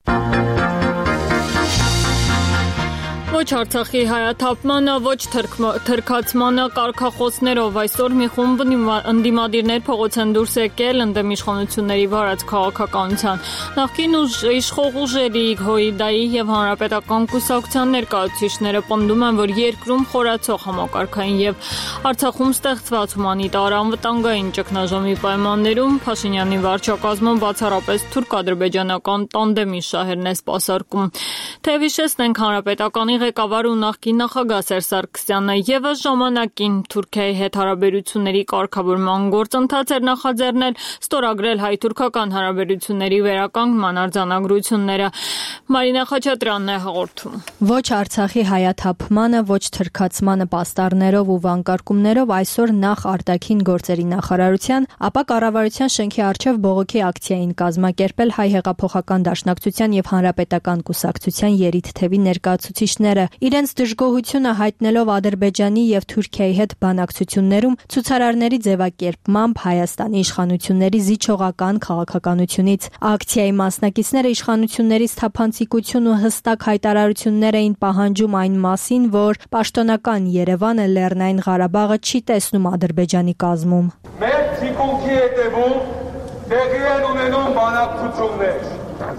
Speaker 1: Ոչ Արցախի հայաթափմանը, ոչ թրքացմանը կարգախոսներով այսօր մի խումբ ընդդիմադիրներ փողոց են դուրս եկել ընդդեմ իշխանությունների վարած քաղաքականության։ Նախկին իշխող ուժերի Հոիդայի եւ Հանրապետական կուսակցության ներկայացուցիչները պնդում են, որ երկրում խորացող համակարգային եւ Արցախում ստեղծված հումանիտար անվտանգային ճգնաժամի պայմաններում Փաշինյանի վարչակազմում բացառապես թուրք-ադրբեջանական տանդեմի շահերն է սպասարկում։ Թեև հիշեցնենք Հանրապետականի ղեկավար ու նախկին նախագահ Սերժ Սարգսյանը ևս ժամանակին Թուրքիայի հետ հարաբերությունների կարգավորման գործընթաց էր նախաձեռնել, ստորագրել հայ-թուրքական հարաբերությունների վերականգնման արձանագրությունները։ Մարինա Խաչատրյանն է հաղորդում։
Speaker 16: Ոչ Արցախի հայաթափմանը, ոչ թրքացմանը պաստառներով ու վանկարկումներով այսօր նախ արտաքին գործերի նախարարության, ապա կառավարության շենքի առջև բողոքի ակցիա էին կազմակերպել Հայ հեղափոխական դաշնակցության եւ Հանրապետական կուսակցության երիտ թևի ներկայացուցիչները, իրենց դժգոհությունը հայտնելով Ադրբեջանի եւ Թուրքիայի հետ բանակցություններում ցուցարարների ձևակերպմամբ Հայաստանի իշխանությունների զիջողական քաղաքականությունից։ Ակցիայի մասնակիցները իշխանությունների սթափանցիկություն ու հստակ հայտարարություններ էին պահանջում այն մասին, որ պաշտոնական Երևանը Լեռնային Ղարաբաղը չի տեսնում Ադրբեջանի կազմում։
Speaker 17: Մեր ցիկունքի հետևում տեղի են ունենում բանակցություններ։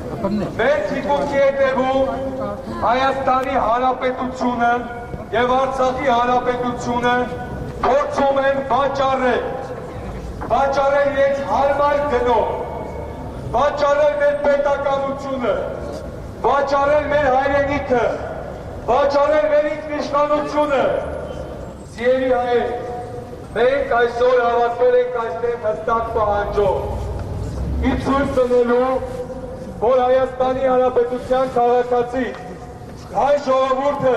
Speaker 17: Մեր ցիկունքի հետևում Հայաստանի Հանրապետությունը եւ Արցախի Հանրապետությունը փորձում են վաճառել, վաճառել իրենց հարմար գնով, վաճառել մեր պետականությունը, վաճառել մեր հայրենիքը, վաճառել մեր ինքնիշխանությունը։ Սիրելի հայեր, մենք այսօր հավաքվել ենք այստեղ հստակ պահանջով։ Ի ցույց տնելու, որ Հայաստանի Հանրապետության քաղաքացի հայ ժողովուրդը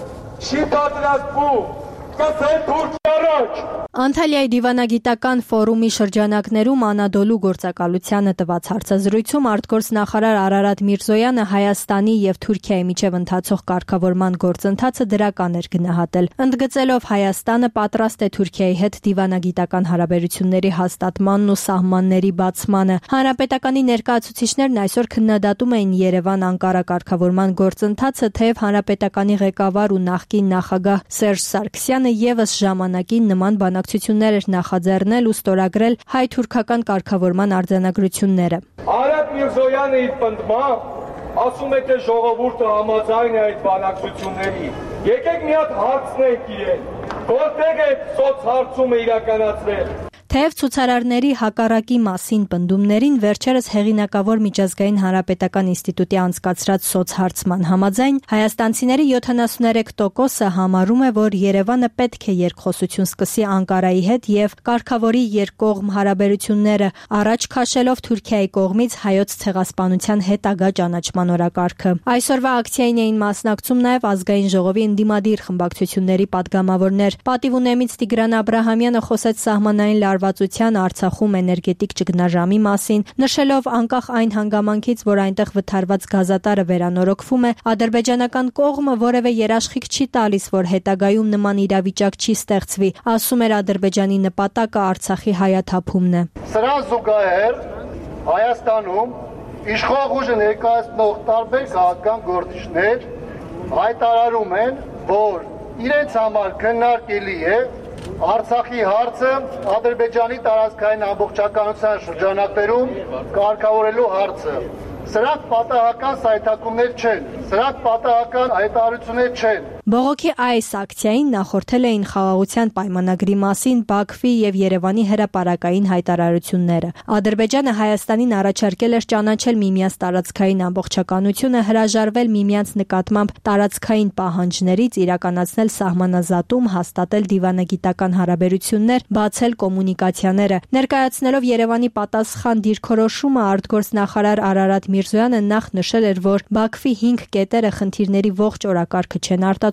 Speaker 17: չի պատրաստվում կսել Թուրքիա առաջ։
Speaker 16: Անտալիայի դիվանագիտական ֆորումի շրջանակներում Անադոլու գործակալությանը տված հարցազրույցում արտգործնախարար Արարատ Միրզոյանը Հայաստանի եւ Թուրքիայի միջև ընթացող կարգավորման գործընթացը դրական էր գնահատել, ընդգծելով Հայաստանը պատրաստ է Թուրքիայի հետ դիվանագիտական հարաբերությունների հաստատմանն ու սահմանների բացմանը։ Հանրապետականի ներկայացուցիչներն այսօր քննադատում էին Երևան-Անկարա կարգավորման գործընթացը, թեև Հանրապետականի ղեկավար ու նախկին նախագահ Սերժ Սարգսյանը ևս ժամանակին նման բանակցություններ էր նախաձեռնել ու ստորագրել հայ-թուրքական կարգավորման արձանագրությունները։
Speaker 17: Արարատ Միրզոյանը իր պնդմամբ ասում է, թե ժողովուրդը համաձայն է այդ բանակցությունների։ Եկեք մի հատ հարցնենք իրեն, որտեղ է սոցհարցումը իրականացվել։
Speaker 16: Թեև ցուցարարների հակառակի մասին պնդումներին վերջերս հեղինակավոր միջազգային հանրապետական ինստիտուտի անցկացրած սոցհարցման համաձայն հայաստանցիների յոթանասուներեք տոկոսը համարում է, որ Երևանը պետք է երկխոսություն սկսի Անկարայի հետ եւ կարգավորի երկկողմ հարաբերությունները, առաջ քաշելով Թուրքիայի կողմից հայոց ցեղասպանության հետագա ճանաչման օրակարգը։ Այսօրվա ակցիային էին մասնակցում նաեւ ազգային ժողովի ընդդիմադիր խմբակցությունների падգամավորներ։ Պատիվ ունեմից Տիգրան Աբրահամյանը խոսեց սահմանային լարվածության Արցախում էներգետիկ ճգնաժամի մասին, նշելով անկախ այն հանգամանքից, որ այնտեղ վթարված գազատարը վերանորոգվում է, ադրբեջանական կողմը որևէ երաշխիք չի տալիս, որ հետագայում նման իրավիճակ չի ստեղծվի, ասում էր Ադրբեջանի նպատակը Արցախի հայաթափումն է։
Speaker 17: Սրան զուգահեռ Հայաստանում իշխող ուժը ներկայացնող տարբեր քաղաքական գործիչներ հայտարարում են, որ իրենց համար քննարկելի է Արցախի հարցը Ադրբեջանի տարածքային ամբողջականության շրջանակներում կարգավորելու հարցը։ Սրանք պատահական սայթակումներ չեն, սրանք պատահական հայտարարություններ չեն։
Speaker 16: Բողոքի այս ակցիային նախորդել էին խաղաղության պայմանագրի մասին Բաքվի եւ Երևանի հրապարակային հայտարարությունները։ Ադրբեջանը Հայաստանին առաջարկել էր ճանաչել միմյանց տարածքային ամբողջականությունը, հրաժարվել միմյանց նկատմամբ տարածքային պահանջներից, իրականացնել սահմանազատում, հաստատել դիվանագիտական հարաբերություններ, բացել կոմունիկացիաները։ Ներկայացնելով Երևանի պատասխան դիրքորոշումը արտգործնախարար Արարատ Միրզոյանը նախ նշել էր, որ Բաքվի հինգ կետերը խնդիրների ողջ օրակարգը չեն արտացոլում,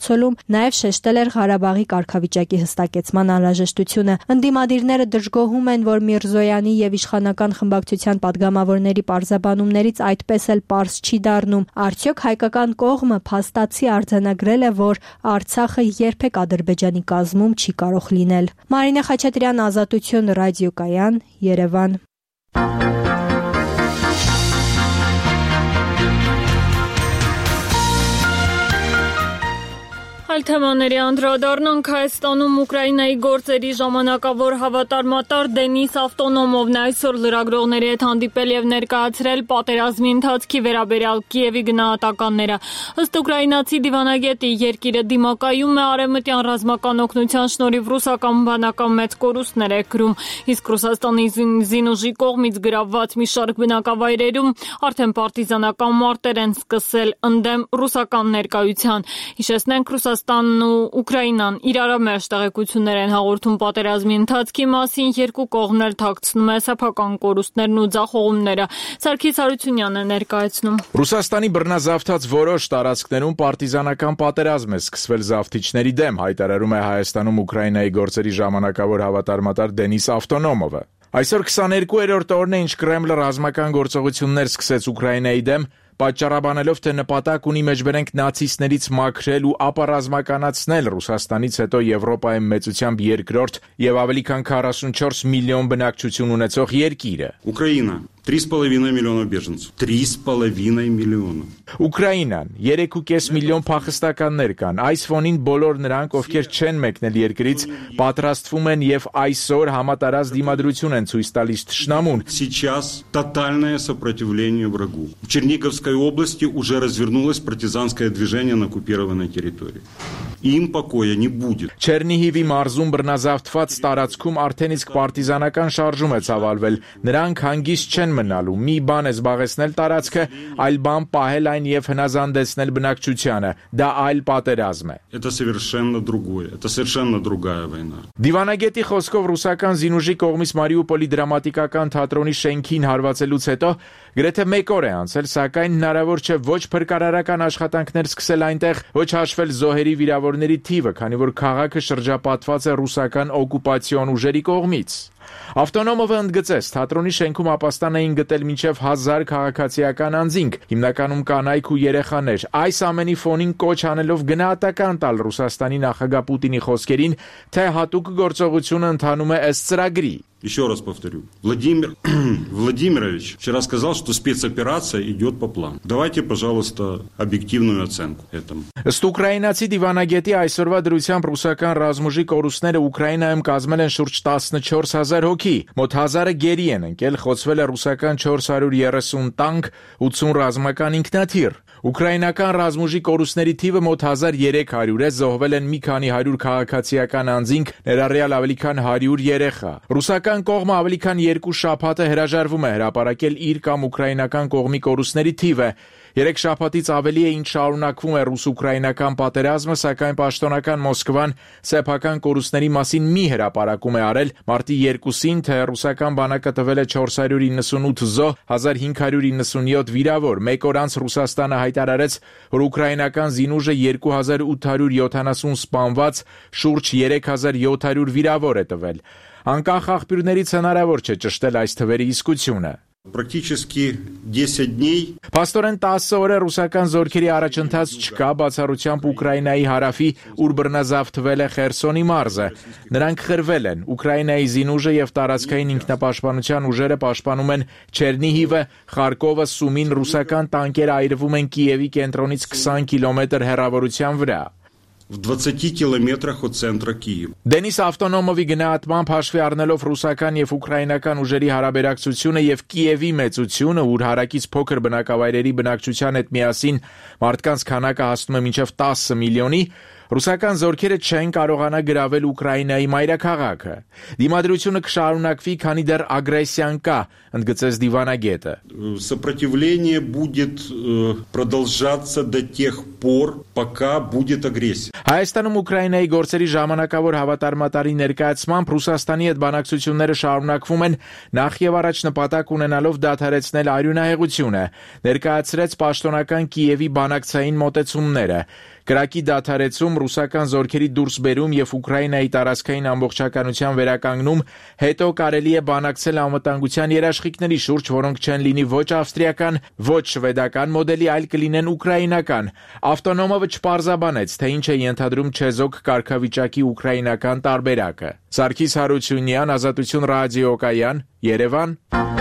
Speaker 16: աջակցելում, նաև շեշտել էր Ղարաբաղի կարգավիճակի հստակեցման անհրաժեշտությունը։ Ընդդիմադիրները դժգոհում են, որ Միրզոյանի եւ իշխանական խմբակցության падգամավորների պարզաբանումներից այդպես էլ պարզ չի դառնում։ Արդյոք հայկական կողմը փաստացի արձանագրել է, որ Արցախը երբեք Ադրբեջանի կազմում չի կարող լինել։ Մարինե Խաչատրյան, Ազատություն, ռադիոկայան, Երևան։
Speaker 1: Այլ թեմաների անդրադառնանք Հայաստանում Ուկրաինայի գործերի ժամանակավոր հավատարմատար Դենիս Ավտոնոմովն այսօր լրագրողների հետ հանդիպել եւ ներկայացրել պատերազմի ընթացքի վերաբերյալ Կիևի գնահատականները։ Ըստ ուկրաինացի դիվանագետի, երկիրը դիմակայում է արևմտյան ռազմական օգնության շնորհիվ ռուսական բանական մեծ կորուստներ է կրում, իսկ Ռուսաստանի զինուժի կողմից գրավված մի շարք բնակավայրերում արդեն պարտիզանական մարտեր են սկսել ընդդեմ ռուսական ներկայության։ Հիշեցնենք, Ռուսաստանը Ռուսաստանն ու Ուկրաինան իրարամերժ տեղեկություններ են հաղորդում պատերազմի ընթացքի մասին, երկու կողմն էլ թաքցնում է սեփական կորուստներն ու ձախողումները։ Սարգիս Հարությունյանն է ներկայացնում։
Speaker 18: Ռուսաստանի բռնազավթած որոշ տարածքներում պարտիզանական պատերազմ է սկսվել զավթիչների դեմ, հայտարարում է Հայաստանում Ուկրաինայի գործերի ժամանակավոր հավատարմատար Դենիս Ավտոնոմովը։ Այսօր քսաներկուերորդ օրն է, ինչ Կրեմլը ռազմական գործողություններ սկսեց Ուկրաինայի դեմ, պատճառաբանելով, թե նպատակ ունի մեջբերենք նացիստներից մաքրել ու ապառազմականացնել Ռուսաստանից հետո Եվրոպայում մեծությամբ երկրորդ եւ ավելի քան քառասունչորս միլիոն բնակչություն ունեցող երկիրը։
Speaker 19: Ուկրաինա три с половиной миллиона беженцев. три с половиной миллиона.
Speaker 18: Ուկրաինան երեք ու կես միլիոն փախստականներ կան։ Այս ֆոնին բոլոր նրանք, ովքեր չեն մեկնել երկրից, պատրաստվում են եւ այսօր համատարած դիմադրություն են ցույց տալիս թշնամուն։
Speaker 19: Сейчас тотальное сопротивление врагу. В Черниговской области уже развернулось партизанское движение на оккупированной территории. Им покоя не будет.
Speaker 18: Չերնիհիվի մարզում բռնազավթված տարածքում արդեն իսկ պարտիզանական շարժում է ցավալվել։ Նրանք հանգիստ չեն մնալու։ Մի բան է զբաղեցնել տարածքը, այլ բան պահել այն եւ հնազանդեցնել բնակչությանը։ Դա այլ պատերազմ է։
Speaker 19: Это совершенно другое. Это совершенно другая война.
Speaker 18: Դիվանագետի խոսքով ռուսական զինուժի կողմից Մարիուպոլի դրամատիկական թատրոնի շենքին հարվածելուց հետո գրեթե մեկ օր է անցել, սակայն հնարավոր չէ ոչ փրկարարական աշխատանքներ սկսել այնտեղ, ոչ հաշվել զոհերի վիրավորների թիվը, քանի որ քաղաքը շրջապատված է ռուսական օկուպացիոն ուժերի կողմից։ Ավտոնոմովը ընդգծեց, թատրոնի շենքում ապաստան էին գտել մինչև հազար քաղաքացիական անձինք, հիմնականում կանայք ու երեխաներ։ Այս ամենի ֆոնին կոչ անելով գնահատական տալ Ռուսաստանի նախագահ Պուտինի խոսքերին, թե հատուկ գործողությունը ընթանում է ըստ ծրագրի։
Speaker 19: Еще раз повторю. Владимир Владимирович вчера сказал, что спецоперация идет по плану. Давайте, пожалуйста, объективную оценку этому.
Speaker 18: Ըստ ուկրաինացի դիվանագետի այսօրվա դրությամբ ռուսական ռազմուժի կորուստները Ուկրաինայում կազմել են շուրջ տասնչորս հազար հոգի։ Մոտ հազարը գերի են ընկել, խոցվել է ռուսական չորս հարյուր երեսուն տանկ, ութսուն ռազմական ինքնաթիռ։ Ուկրաինական ռազմուժի կորուստների թիվը մոտ հազար երեք հարյուր է, զոհվել են մի քանի հարյուր քաղաքացիական անձինք, ներառյալ ավելի քան հարյուր երեխա։ Ռուսական կողմը ավելի քան երկու շաբաթ է հրաժարվում է հրապարակել իր կամ ուկրաինական կողմի կորուստների թիվը։ Երեք շաբաթից ավելի է, ինչ շարունակվում է ռուս-ուկրաինական պատերազմը, սակայն պաշտոնական Մոսկվան սեփական կորուստների մասին մի հրապարակում է արել։ Մարտի երկուսին, թե ռուսական բանակը տվել է չորս հարյուր իննսունութ զոհ, հազար հինգ հարյուր իննսունյոթ վիրավոր։ Մեկ օր անց Ռուսաստանը հայտարարեց, որ ուկրաինական զինուժը երկու հազար ութ հարյուր յոթանասուն սպանված, շուրջ երեք հազար յոթ հարյուր վիրավոր է տվել։ Անկախ աղբյուրներից հնարավոր չէ ճշտել այս թվերի իսկությունը։
Speaker 19: Практически десять дней.
Speaker 18: Պաստորեն տասը օր է ռուսական զորքերի առաջընթաց չկա, բացառությամբ Ուկրաինայի հարավի, ուր բռնազավթվել է Խերսոնի մարզը։ Նրանք խրվել են։ Ուկրաինայի զինուժը եւ տարածքային ինքնապաշտպանության ուժերը պաշտպանում են Չերնիհիվը, Խարկովը, Սումին, ռուսական տանկերը այրվում են Կիևի կենտրոնից քսան կիլոմետր հեռավորության վրա։
Speaker 19: В двадцати километрах от центра Киева.
Speaker 18: Դենիս Ավտոնոմովի գնահատմամբ հաշվի առնելով ռուսական եւ ուկրաինական ուժերի հարաբերակցությունը եւ Կիևի մեծությունը, ուր հարակից փոքր բնակավայրերի բնակչության հետ միասին մարդկանց քանակը հասնում է մինչև տասը միլիոնի, ռուսական զորքերը չեն կարողանա գրավել Ուկրաինայի մայրաքաղաքը։ Դիմադրությունը կշարունակվի, քանի դեռ ագրեսիան կա, ընդգծեց դիվանագետը։
Speaker 19: Сопротивление будет продолжаться до тех пор, пока будет агрессия.
Speaker 18: Հայաստանում Ուկրաինայի գործերի ժամանակավոր հավատարմատարի ներկայացմամբ Ռուսաստանի հետ բանակցությունները շարունակվում են, նախ եւ առաջ նպատակ ունենալով դադարեցնել արյունահեղությունը, ներկայացրեց պաշտոնական Կիևի բանակցային մոտեցումները։ Կրակի դադարեցում Ղարաբաղում ռուսական զորքերի դուրսբերում եւ Ուկրաինայի տարածքային ամբողջականության վերականգնում, հետո կարելի է բանակցել անվտանգության երաշխիքների շուրջ, որոնք չեն լինի ոչ ավստրիական, ոչ շվեդական մոդելի, այլ կլինեն ուկրաինական։ Ավտոնոմովը չպարզաբանեց, թե ինչ է ենթադրում չեզոք կարգավիճակի ուկրաինական տարբերակը։ Սարգիս Հարությունյան, Ազատություն ռադիոկայան, Երևան։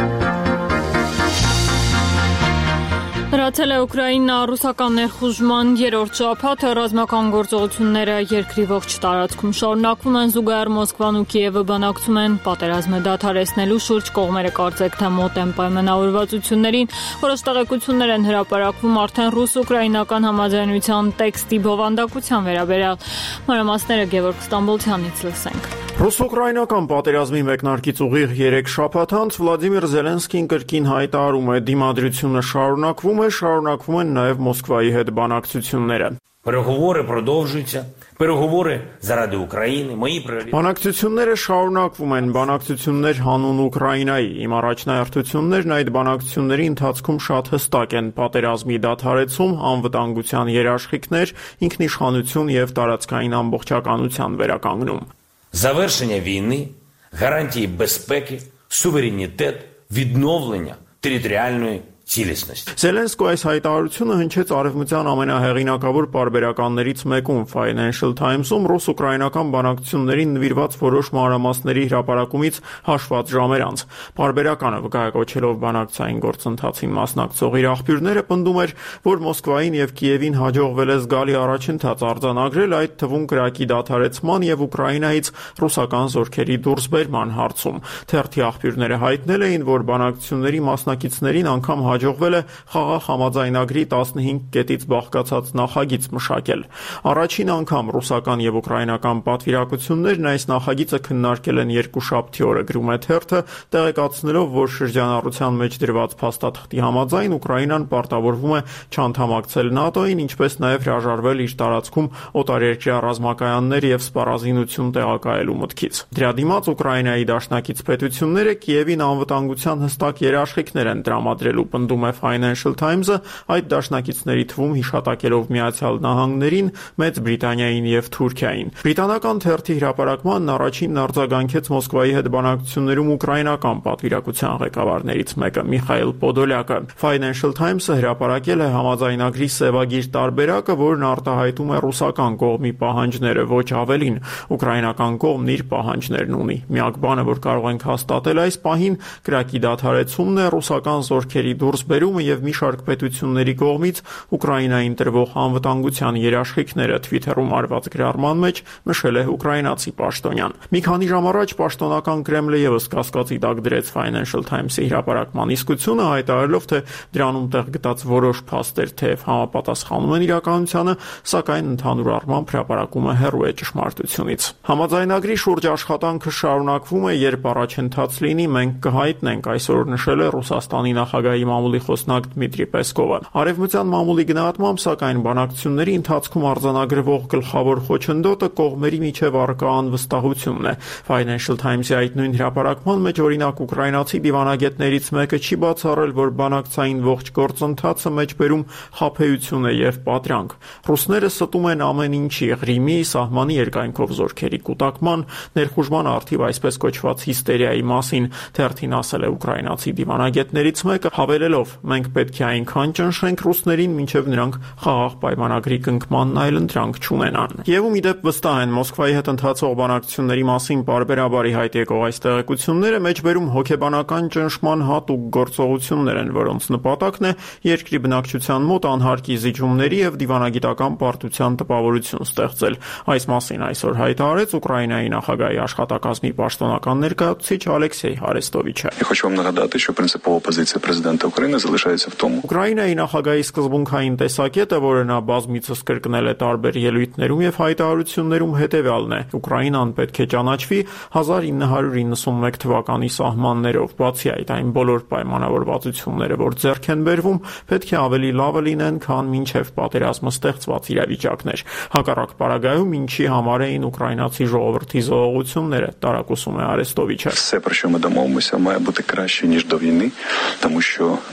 Speaker 1: Լրացել է Ուկրաինա-ռուսական ներխուժման երրորդ շաբաթը, ռազմական գործողությունները երկրի ողջ տարածքում շարունակվում են, զուգահեռ Մոսկվան ու Կիևը բանակցում են պատերազմը դադարեցնելու շուրջ, կողմերը կարծեք թե մոտ են պայմանավորվածություններին, որոշ տեղեկություններ են հրապարակվում արդեն ռուս-ուկրաինական համաձայնության տեքստի բովանդակության վերաբերյալ։ Մանրամասները Գևորգ Ստամբոլցյանից լսենք։
Speaker 20: Ռուս-ուկրաինական պատերազմի մեկնարկից ուղիղ երեք շաբաթ անց Վլադիմիր Զելենսկին կրկին հայտարարում է դիմադրությունը շարունակվում է, շարունակվում են նաև Մոսկվայի հետ բանակցությունները։
Speaker 21: Переговори продовжуються. Переговори заради України. Мої пріоритети.
Speaker 20: Բանակցությունները շարունակվում են, բանակցություններ հանուն Ուկրաինայի։ Իմ առաջնահերթություններն այդ բանակցությունների ընթացքում շատ հստակ են՝ պատերազմի դադարեցում, անվտանգության երաշխիքներ, ինքնիշխանություն եւ տարածքային ամբողջականության վերականգնում։
Speaker 21: Завершення війни, гарантії безпеки, суверенітет, відновлення територіальної цілісності.
Speaker 20: Զելենսկու այս հայտարարությունը հնչեց արևմտյան ամենահեղինակավոր պարբերականներից մեկում Financial Times-ում ռուս-ուկրաինական բանակցություններին նվիրված որոշ մանրամասների հրապարակումից հաշված ժամեր անց։ Պարբերականը վկայակոչելով բանակցային գործընթացին մասնակցող իր աղբյուրները պնդում էր, որ Մոսկվային եւ Կիևին հաջողվել է զգալի առաջընթաց արձանագրել, այդ թվում կրակի դադարեցման եւ Ուկրաինայից ռուսական զորքերի դուրսբերման հարցում։ Թերթի աղբյուրները հայտնել էին, որ բանակցությունների մասնակիցներին անգամ հաջողվել է խաղաղ համաձայնագրի տասնհինգ կետից բաղկացած նախագիծ մշակել։ Առաջին անգամ ռուսական եւ ուկրաինական պատվիրակություններն այս նախագիծը քննարկել են երկուշաբթի օրը, գրում է թերթը, տեղեկացնելով, որ շրջանառության մեջ դրված փաստաթղթի համաձայն Ուկրաինան պարտավորվում է չանդամակցել ՆԱՏՕ-ին, ինչպես նաեւ հրաժարվել իր տարածքում օտարերկրյա ռազմակայաններ եւ սպառազինություն տեղակայելու մտքից։ Դրա դիմաց Ուկրաինայի դաշնակից պետությունները Կիևին անվտանգության հստակ երաշխիքներ են տրամադրելու, պնդում է Financial Times-ը, այդ դաշնակիցների թվում հիշատակելով Միացյալ Նահանգներին, Մեծ Բրիտանիային եւ Թուրքիային։ Բրիտանական թերթի հրապարակմանն առաջինն արձագանքեց Մոսկվայի հետ բանակցություններում ուկրաինական պատվիրակության ղեկավարներից մեկը Միխայել Պոդոլյակը։ Financial Times-ը հրապարակել է համաձայնագրի սևագիր տարբերակը, որն արտահայտում է ռուսական կողմի պահանջները, ոչ ավելին։ Ուկրաինական կողմն իր պահանջներն ունի։ Միակ բանը, որ կարող ենք հաստատել այս պահին, կրակի դադարեցումն է, ռուսական զորքերի դուրսբերումը եւ մի շարք պետությունների կողմից Ուկրաինային տրվող անվտանգության երաշխիքները, Twitter-ում արված գրառման մեջ նշել է ուկրաինացի պաշտոնյան։ Մի քանի ժամ առաջ պաշտոնական Կրեմլը եւս կասկածի տակ դրեց Financial Times-ի հրապարակման իսկությունը, հայտարարելով, թե դրանում տեղ գտած որոշ փաստեր թեև համապատասխանում են իրականությանը, սակայն ընդհանուր առմամբ հրապարակումը հեռու է ճշմարտությունից։ Համաձայնագրի շուրջ աշխատանքը շարունակվում է, երբ առաջընթաց լինի, մենք կհայտնենք, այսօր նշել է Ռուսաստանի նախագահի մամուլի խոսնակ Դմիտրի Պեսկովը։ Արևմտյան մամուլի գնահատմամբ, սակայն բանակցությունների ընթացքում արձանագրվող գլխավոր խոչընդոտը կողմերի միջև առկա անվստահությունն է։ Financial Times-ի այդ նույն հրապարակման մեջ օրինակ ուկրաինացի դիվանագետներից մեկը չի բացառել, որ բանակցային ողջ գործընթացը մեջբերում խաբեություն է եւ պատրանք։ Ռուսները ստում են ամեն ինչի՝ Ղրիմի, սահմանի երկայնքով զորքերի կուտակման, ներխուժման արդիվ այսպես կոչված հիստերիայի մասին, թերթին ասել է ուկրաինացի դիվանագետներից մեկը, հավելելով. մենք պետք է այնքան ճնշենք ռուսներին, մինչև նրանք խաղաղ պայմանագրի կնքմանն այլընտրանք չունենան։ Եվում իդեպ վստահ են Մոսկվայի հետ ընթացող բանակցությունների մասին պարբերաբար հայտ եկող այս տեղեկությունները մեջբերում հոգեբանական ճնշման հատուկ գործողություններ են, որոնց նպատակն է երկրի բնակչության մոտ անհարկի զիջումների եւ դիվանագիտական պարտության տպավորություն ստեղծել։ Այս մասին այսօր հայտարարեց Ուկրաինայի նախագահի աշխատակազմի պաշտոնական ներկայացուցիչ Ալեքսեյ Հարեստովիչը։
Speaker 22: Я хочу вам нагадати, що принципова позиція президента України залишається в тому.
Speaker 20: Ուկրաինայի նախագահի սկզբունքային տեսակետը, որը նա բազմիցս կրկնել է տարբեր ելույթներում եւ հայտարարություններում, հետեւյալն է. Ուկրաինան պետք է ճանաչվի հազար ինը հարյուր իննսունմեկ թվականի սահմաններով, բացի այդ այն բոլոր պայմանավորվածությունները, որ ձեռք են բերվում, պետք է ավելի լավը լինեն, քան մինչև պատերազմը ստեղծված իրավիճակներ։ Հակառակ պարագայում ինչի համար էին ուկրաինացի ժողովրդի զոհողությունները, տարակուսում է Արեստովիչը։
Speaker 22: Все, про що ми домовимося, має бути краще, ніж до війни, тому що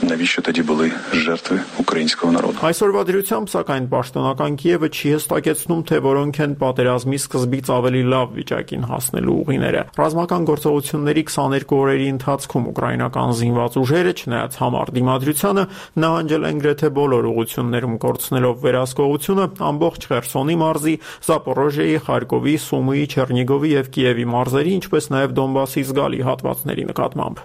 Speaker 22: навіщо тоді були жертви українського народу?
Speaker 20: Այսօրվա դրությամբ, սակայն պաշտոնական Կիևը չի հստակեցնում, թե որոնք են պատերազմի սկզբից ավելի լավ վիճակին հասնելու ուղիները։ Ռազմական գործողությունների քսաներկու օրերի ընթացքում ուկրաինական զինված ուժերը, չնայած համառ դիմադրությանը, նահանջել են գրեթե բոլոր ուղություններում, կորցնելով վերահսկողությունը ամբողջ Խերսոնի մարզի, Զապորոժիայի, Խարկովի, Սումիի, Չեռնիգովի եւ Կիևի մարզերի, ինչպես նաեւ Դոնբասի զգալի հատվածների նկատմամբ։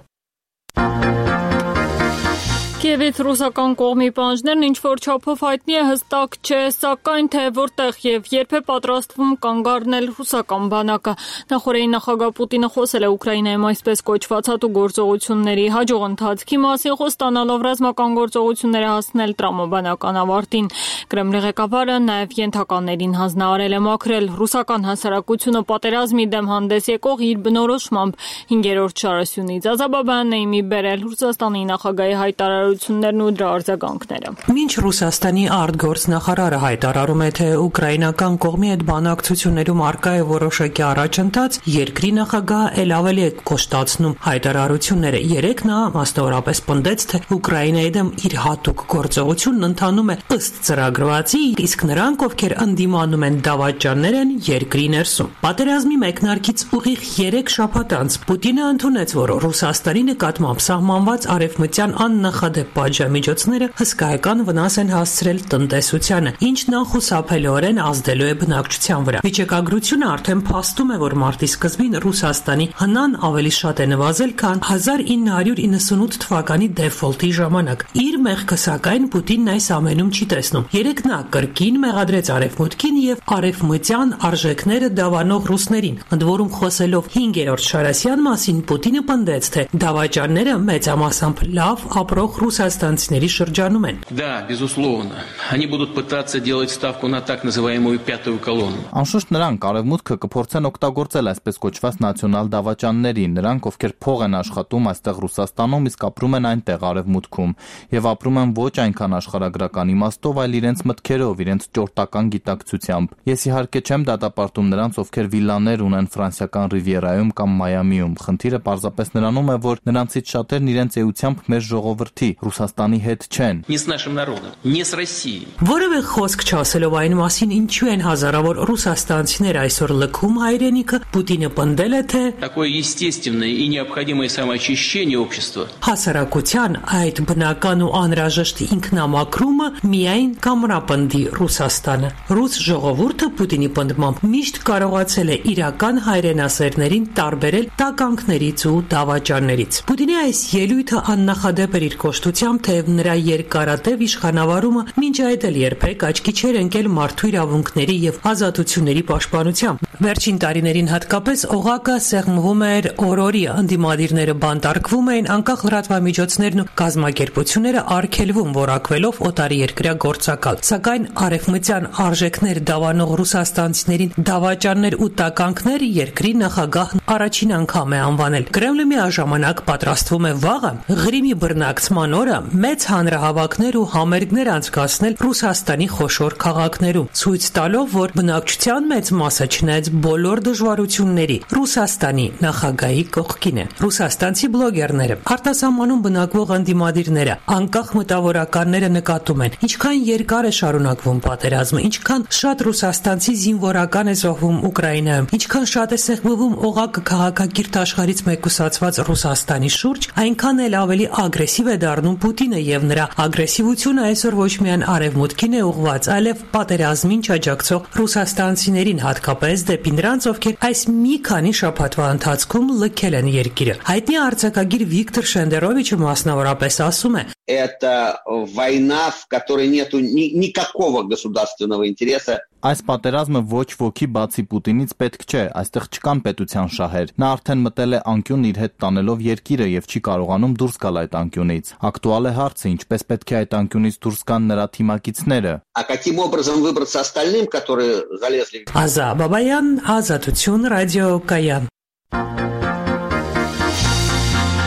Speaker 1: Կիևից ռուսական կողմի պահանջներն ինչ-որ չափով հայտնի է հստակ չէ, սակայն թե որտեղ եւ երբ է պատրաստվում կանգ առնել ռուսական բանակը։ Նախորդային նախագահ Պուտինը խոսել է Ուկրաինայում այսպես կոչված հատուկ գործողությունների հաջող ընթացքի մասին, խոստանալով ռազմական գործողությունները հասնել տրամաբանական ավարտին։ Կրեմլի ղեկավարը նաեւ ենթականերին հանձնարարել է մաքրել ռուսական հասարակությունը պատերազմի դեմ հանդես եկող իր բնորոշմամբ հինգերորդ շարասյունից։ Ազաբաբյանն է իմի բերել Ռուսաստանի նախագահի հայտարարություններն ու դրա արձագանքները։
Speaker 2: Մինչ Ռուսաստանի արտգործնախարարը հայտարարում է, թե ուկրաինական կողմի հետ բանակցություններում առկա է որոշակի առաջընթաց, երկրի նախագահը ել ավելի է կոշտացնում հայտարարությունները։ Երեկ նա մասնավորապես պնդեց, թե Ուկրաինայի դեմ իր հատուկ գործողությունն ընթանում է ըստ ծրագրվածի, իսկ նրանք, ովքեր ընդդիմանում են դավաճաններ են երկրի ներսում։ Պատերազմի մեկնարկից ուղիղ երեք շաբաթ անց Պուտինը ընդունեց, որ Ռուսաստանի նկատմամբ սահմանված արևմտյան աննախադեպ պատժամիջոցները հսկայական վնաս են հասցրել տնտեսությանը, ինչն անխուսափելիորեն ազդելու է բնակչության վրա։ Վիճակագրությունը արդեն փաստում է, որ մարտի սկզբին Ռուսաստանի հնան ավելի շատ է նվազել, քան հազար ինը հարյուր իննսունութ թվականի դեֆոլտի ժամանակ։ Իր մեղքը սակայն Պուտինն այս ամենում չի տեսնում։ Երեկ նա կրկին մեղադրեց արևմուտքին եւ արևմտյան արժեքները դավանող ռուսներին։ Ընդ որում խոսելով հինգերորդ շարասյան մասին, Պուտինը պնդեց, թե դավաճանները մեծամասամբ լավ ապրող ռուսաստանցիների շրջանում են։
Speaker 4: Да, безусловно. Они будут пытаться делать ставку на так называемую пятую колонну.
Speaker 14: Անշուշտ նրանք արևմուտքը կփորձեն օգտագործել այսպես կոչված նացիոնալ դավաճաններին, նրանք ովքեր փող են աշխատում այստեղ Ռուսաստանում, իսկ ապրում են այնտեղ արևմուտքում եւ ապրում են ոչ այնքան աշխարհագրական իմաստով, այլ իրենց մտքերով, իրենց ճորտական գիտակցությամբ։ Ես իհարկե չեմ դատապարտում նրանց, ովքեր վիլլաներ ունեն ֆրանսիական Ռիվիերայում կամ Մայամիում։ Խնդիրը պարզապես նրանում է, որ նրանցից շատերն իրենց էությամբ մեր ժողովրդի Ռուսաստանի հետ չեն։
Speaker 4: Не с нашим народом, не с Россией.
Speaker 2: Որևէ խոսք չասելով այն մասին, ինչու են հազարավոր ռուսաստանցիներ այսօր լքում հայրենիքը, Պուտինը պնդել է, թե
Speaker 4: Такое естественное и необходимое самоочищение общества.
Speaker 2: Հասարակության այդ բնական ու անհրաժեշտ ինքնամաքրումը միայն կամրապնդի Ռուսաստանը։ Ռուս ժողովուրդը Պուտինի պնդմամբ միշտ կարողացել է իրական հայրենասերներին տարբերել տականքներից ու դավաճաններից։ Պուտինի այս ելույթը աննախադեպ էր իր կոշտությամբ, թեև նրա երկարատև իշխանավարումը մինչ այդ էլ երբեք աչքի չէր ընկել մարդու իրավունքների եւ ազատությունների պաշտպանությամբ։ Վերջին տարիներին հատկապես օղակը սեղմվում էր օրորի, ընդդիմադիրները բանտարկվում էին, անկախ լրատվամիջոցներն ու կազմակերպությունները արգելվում, որակվելով օտարերկրյա գործակալ։ Սակայն արևմտյան արժեքներ դավանող ռուսաստանցիներին դավաճաններ ու տականքներ երկրի նախագահն առաջին անգամ է անվանել։ Կրեմլը միաժամանակ պատրաստվում է վաղը Ղրիմի բռնակցման օրը մեծ հանրահավաքներ ու համերգներ անցկացնել Ռուսաստանի խոշոր քաղաքներում, ցույց տալով, որ բնակչության մեծ մասը չնայած բոլոր դժվարությունների Ռուսաստանի նախագահի կողքին է։ Ռուսաստանցի բլոգերները, արտասահմանում բնակվող ընդդիմադիրները, անկախ մտավորականները նկատում են, ինչքան երկար է շարունակվում պատերազմը, ինչքան շատ ռուսաստանցի զինվորական է զոհվում Ուկրաինայում, ինչքան շատ է սեղմվում օղակը քաղաքակիրթ աշխարհից մեկուսացված Ռուսաստանի շուրջ, այնքան էլ ավելի ագրեսիվ է դառնում Պուտինը եւ նրա ագրեսիվությունը այսօր ոչ միայն արևմուտքին է ուղղված, այլև պատերազմին չաջակցող ռուսաստանցիներին, հատկապես դեպի նրանց, ովքեր այս մի քանի շաբաթվա ընթացքում լքել են երկիրը։ Հայտնի արձակագիր Վիկտոր Շենդերովիչը մասնավորապես ասում է.
Speaker 23: Это война, в которой нету ни, никакого государственного интереса.
Speaker 14: Այս պատերազմը ոչ ոքի բացի Պուտինից պետք չէ, այստեղ չկան պետության շահեր։ Նա արդեն մտել է անկյուն իր հետ տանելով երկիրը եւ չի կարողանում դուրս գալ այդ անկյունից։ Ակտուալ է հարցը, ինչպես պետք է այդ անկյունից դուրս գան նրա թիմակիցները։
Speaker 23: А каким образом выбраться остальным, которые залезли?
Speaker 2: Ազա Բաբայան, Ազատություն, ռադիո Կայան։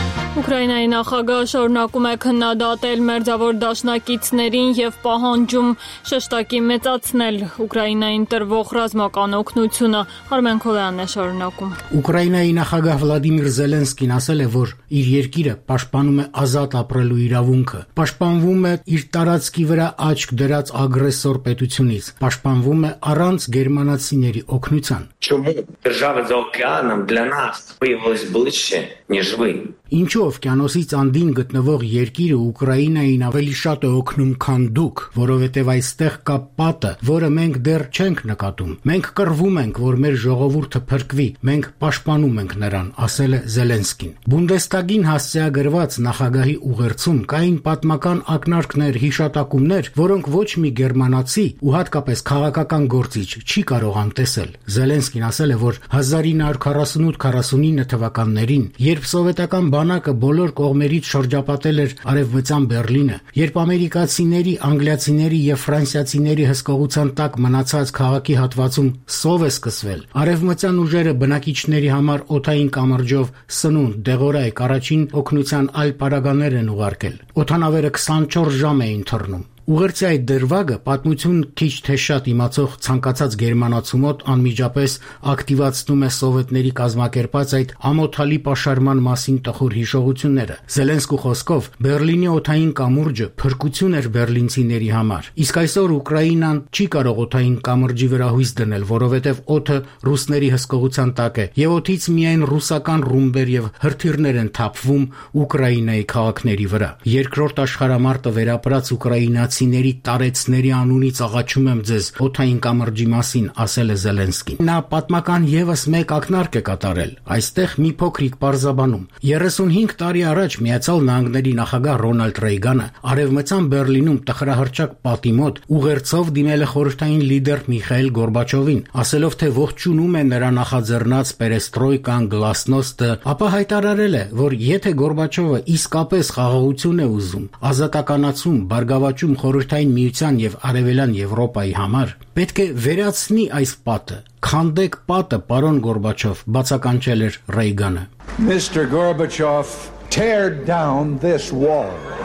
Speaker 1: Ուկրաինայի նախագահը շարունակում է քննադատել մերձավոր դաշնակիցներին եւ պահանջում շեշտակի մեծացնել Ուկրաինային տրվող ռազմական օգնությունը։ Արմեն Քովյանն է շարունակում։
Speaker 3: Ուկրաինայի նախագահ Վլադիմիր Զելենսկին ասել է, որ իր երկիրը պաշտպանում է ազատ ապրելու իրավունքը, պաշտպանվում է իր տարածքի վրա աչք դրած ագրեսոր պետությունից, պաշտպանվում է առանց գերմանացիների օգնության։
Speaker 21: Чому держава за океаном для нас виявилась ближче, ніж ви?
Speaker 3: Ինչու օվկիանոսից անդին գտնվող երկիրը Ուկրաինային ավելի շատ է օգնում, քան դուք, որովհետև այստեղ կա պատը, որը մենք դեռ չենք նկատում։ Մենք կռվում ենք, որ մեր ժողովուրդը փրկվի, մենք պաշտպանում ենք նրան, ասել է Զելենսկին։ Բունդեստագին հասցեագրված նախագահի ուղերձում կային պատմական ակնարկներ, հիշատակումներ, որոնք ոչ մի գերմանացի ու հատկապես քաղաքական գործիչ չի կարող անտեսել։ Զելենսկին ասել է, որ հազար ինը հարյուր քառասունութ քառասունինը թվականներին, երբ սովետական բանակը բոլոր կողմերից շրջապատել էր արևմտյան Բերլինը, երբ ամերիկացիների, անգլիացիների եւ ֆրանսիացիների հսկողության տակ մնացած քաղաքի հատվածում սով է սկսվել, արևմտյան ուժերը բնակիչների համար օդային կամրջով սնունդ, դեղորայք, առաջին օգնության այլ պարագաներ են ուղարկել։ Օդանավերը քսանչորս ժամ էին թռնում։ Ուղերձի այդ դրվագը պատմություն քիչ թե շատ իմացող ցանկացած գերմանացու մոտ անմիջապես ակտիվացնում է սովետների կազմակերպած այդ ամոթալի պաշարման մասին տխուր հիշողությունները։ Զելենսկու խոսքով Բերլինի օդային կամուրջը փրկություն էր բերլինցիների համար, իսկ այսօր Ուկրաինան չի կարող օդային կամրջի վրա հույս դնել, որովհետև օդը ռուսների հսկողության տակ է, եւ օդից միայն ռուսական ռումբեր եւ հրթիռներ են թափվում Ուկրաինայի քաղաքների վրա։ Երկրորդ աշխարհամարտը վերապրած Ուկրաինա ների տարեցների անունից աղաչում եմ ձեզ օդային կամրջի մասին, ասել է Զելենսկին։ Նա պատմական եւս մեկ ակնարկ է կատարել։ Այստեղ մի փոքրիկ պարզաբանում։ երեսունհինգ տարի առաջ Միացյալ Նահանգների նախագահ Ռոնալդ Ռեյգանը արևմտյան Բերլինում տխրահռչակ պատի մոտ ուղերձով դիմել է խորհրդային լիդեր Միխայիլ Գորբաչովին, ասելով, թե ողջունում է նրա նախաձեռնած պերեստրոյկան, գլասնոստը, ապա հայտարարել է, որ եթե Գորբաչովը իսկապես խաղաղություն է ուզում, ազատականացում, բարգավաճում Խորհրդային Միության եւ Արևելյան Եվրոպայի համար, պետք է վերացնի այս պատը։ Քանդեք պատը, պարոն Գորբաչով, բացականչել էր Ռեյգանը։
Speaker 5: Mister Gorbachev, tear down this wall.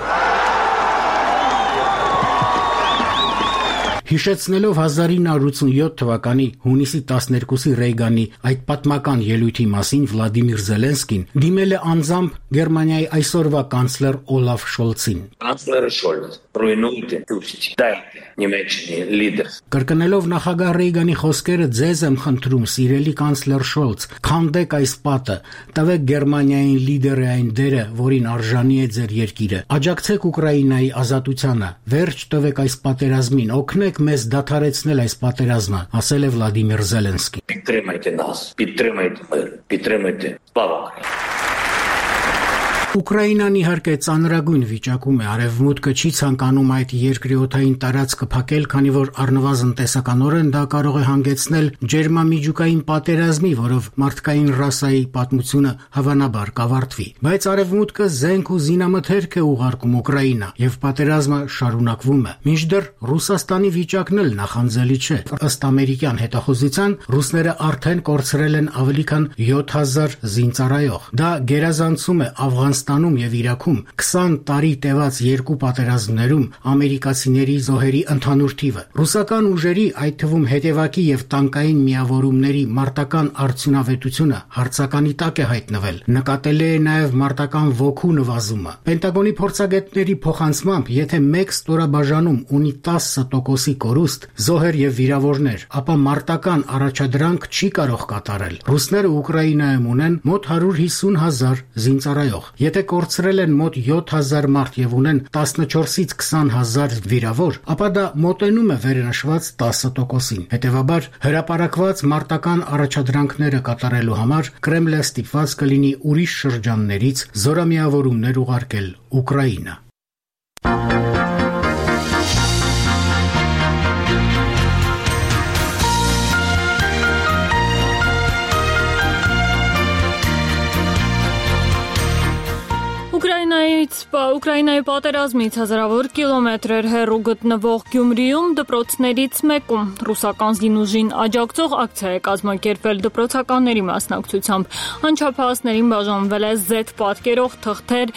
Speaker 3: Հիշեցնելով հազար ինը հարյուր ութսունյոթ թվականի հունիսի տասներկուսի Ռեյգանի այդ պատմական ելույթի մասին Վլադիմիր Զելենսկին դիմել է անձամբ Գերմանիայի այսօրվա կանցլեր Օլաֆ Շոլցին։
Speaker 21: Կանցլեր Շոլց, ռուինույթը դուստի, դայտե, Նիմեչնի լիդեր։
Speaker 3: Կրկնելով նախագահ Ռեյգանի խոսքերը, ձեզ եմ խնդրում, սիրելի կանցլեր Շոլց, քանդեք այս պատը, տվեք Գերմանիային լիդերի այն դերը, որին արժանի է ձեր երկիրը։ Աջակցեք Ուկրաինայի ազատությանը, վերջ տվեք այս պատերազմին, օգնեք մեզ դադարեցնել այս պատերազմը, ասել է Վլադիմիր Զելենսկին։
Speaker 21: Підтримайте нас, підтримайте мир, підтримайте слава Україні։
Speaker 3: Ուկրաինան իհարկե ծանրագույն վիճակում է, արևմուտքը չի ցանկանում այդ երկրի օդային տարածքը փակել, քանի որ առնվազն տեսականորեն դա կարող է հանգեցնել ջերմամիջուկային պատերազմի, որով մարդկային ռասայի պատմությունը հավանաբար կավարտվի։ Բայց արևմուտքը զենք ու զինամթերք է ուղարկում Ուկրաինա, եւ պատերազմը շարունակվում է։ Մինչդեռ Ռուսաստանի վիճակն էլ նախանձելի չէ։ Ըստ ամերիկյան հետախուզության, ռուսները արդեն կորցրել են ավելի քան յոթ հազար զինծառայող։ Դա գերազանցում է Աֆղանստանում եւ Իրաքում քսան տարի տևած երկու պատերազմներում ամերիկացիների զոհերի ընդհանուր թիվը։ Ռուսական ուժերի, այդ թվում հետևակի եւ տանկային միավորումների մարտական արդյունավետությունը հարցականի տակ է հայտնվել։ Նկատելի է նաեւ մարտական ոգու նվազումը։ Պենտագոնի փորձագետների փոխանցմամբ, եթե մեկ ստորաբաժանում ունի տասը տոկոսի կորուստ, զոհեր եւ վիրավորներ, ապա մարտական առաջադրանք չի կարող կատարել։ Ռուսները Ուկրաինայում ունեն մոտ հարյուր հիսուն հազար զինծառայող։ Եթե կորցրել են մոտ յոթ հազար մարդ եւ ունեն տասնչորսից քսան հազար վիրավոր, ապա դա մոտենում է վերնշված տասը տոկոսին։ Հետևաբար հրապարակված մարտական առաջադրանքները կատարելու համար Կրեմլը ստիպված կլինի ուրիշ շրջաններից զորամիավորումներ ուղարկել Ուկրաինա։
Speaker 1: Ուկրաինայից Ուկրաինայի պատերազմից հազարավոր կիլոմետրեր հեռու գտնվող Գյումրիում դպրոցներից մեկում ռուսական զինուժին աջակցող ակցիա է կազմակերպվել դպրոցականների մասնակցությամբ։ Անչափահասներին բաժանվել է Z պատկերող թղթեր,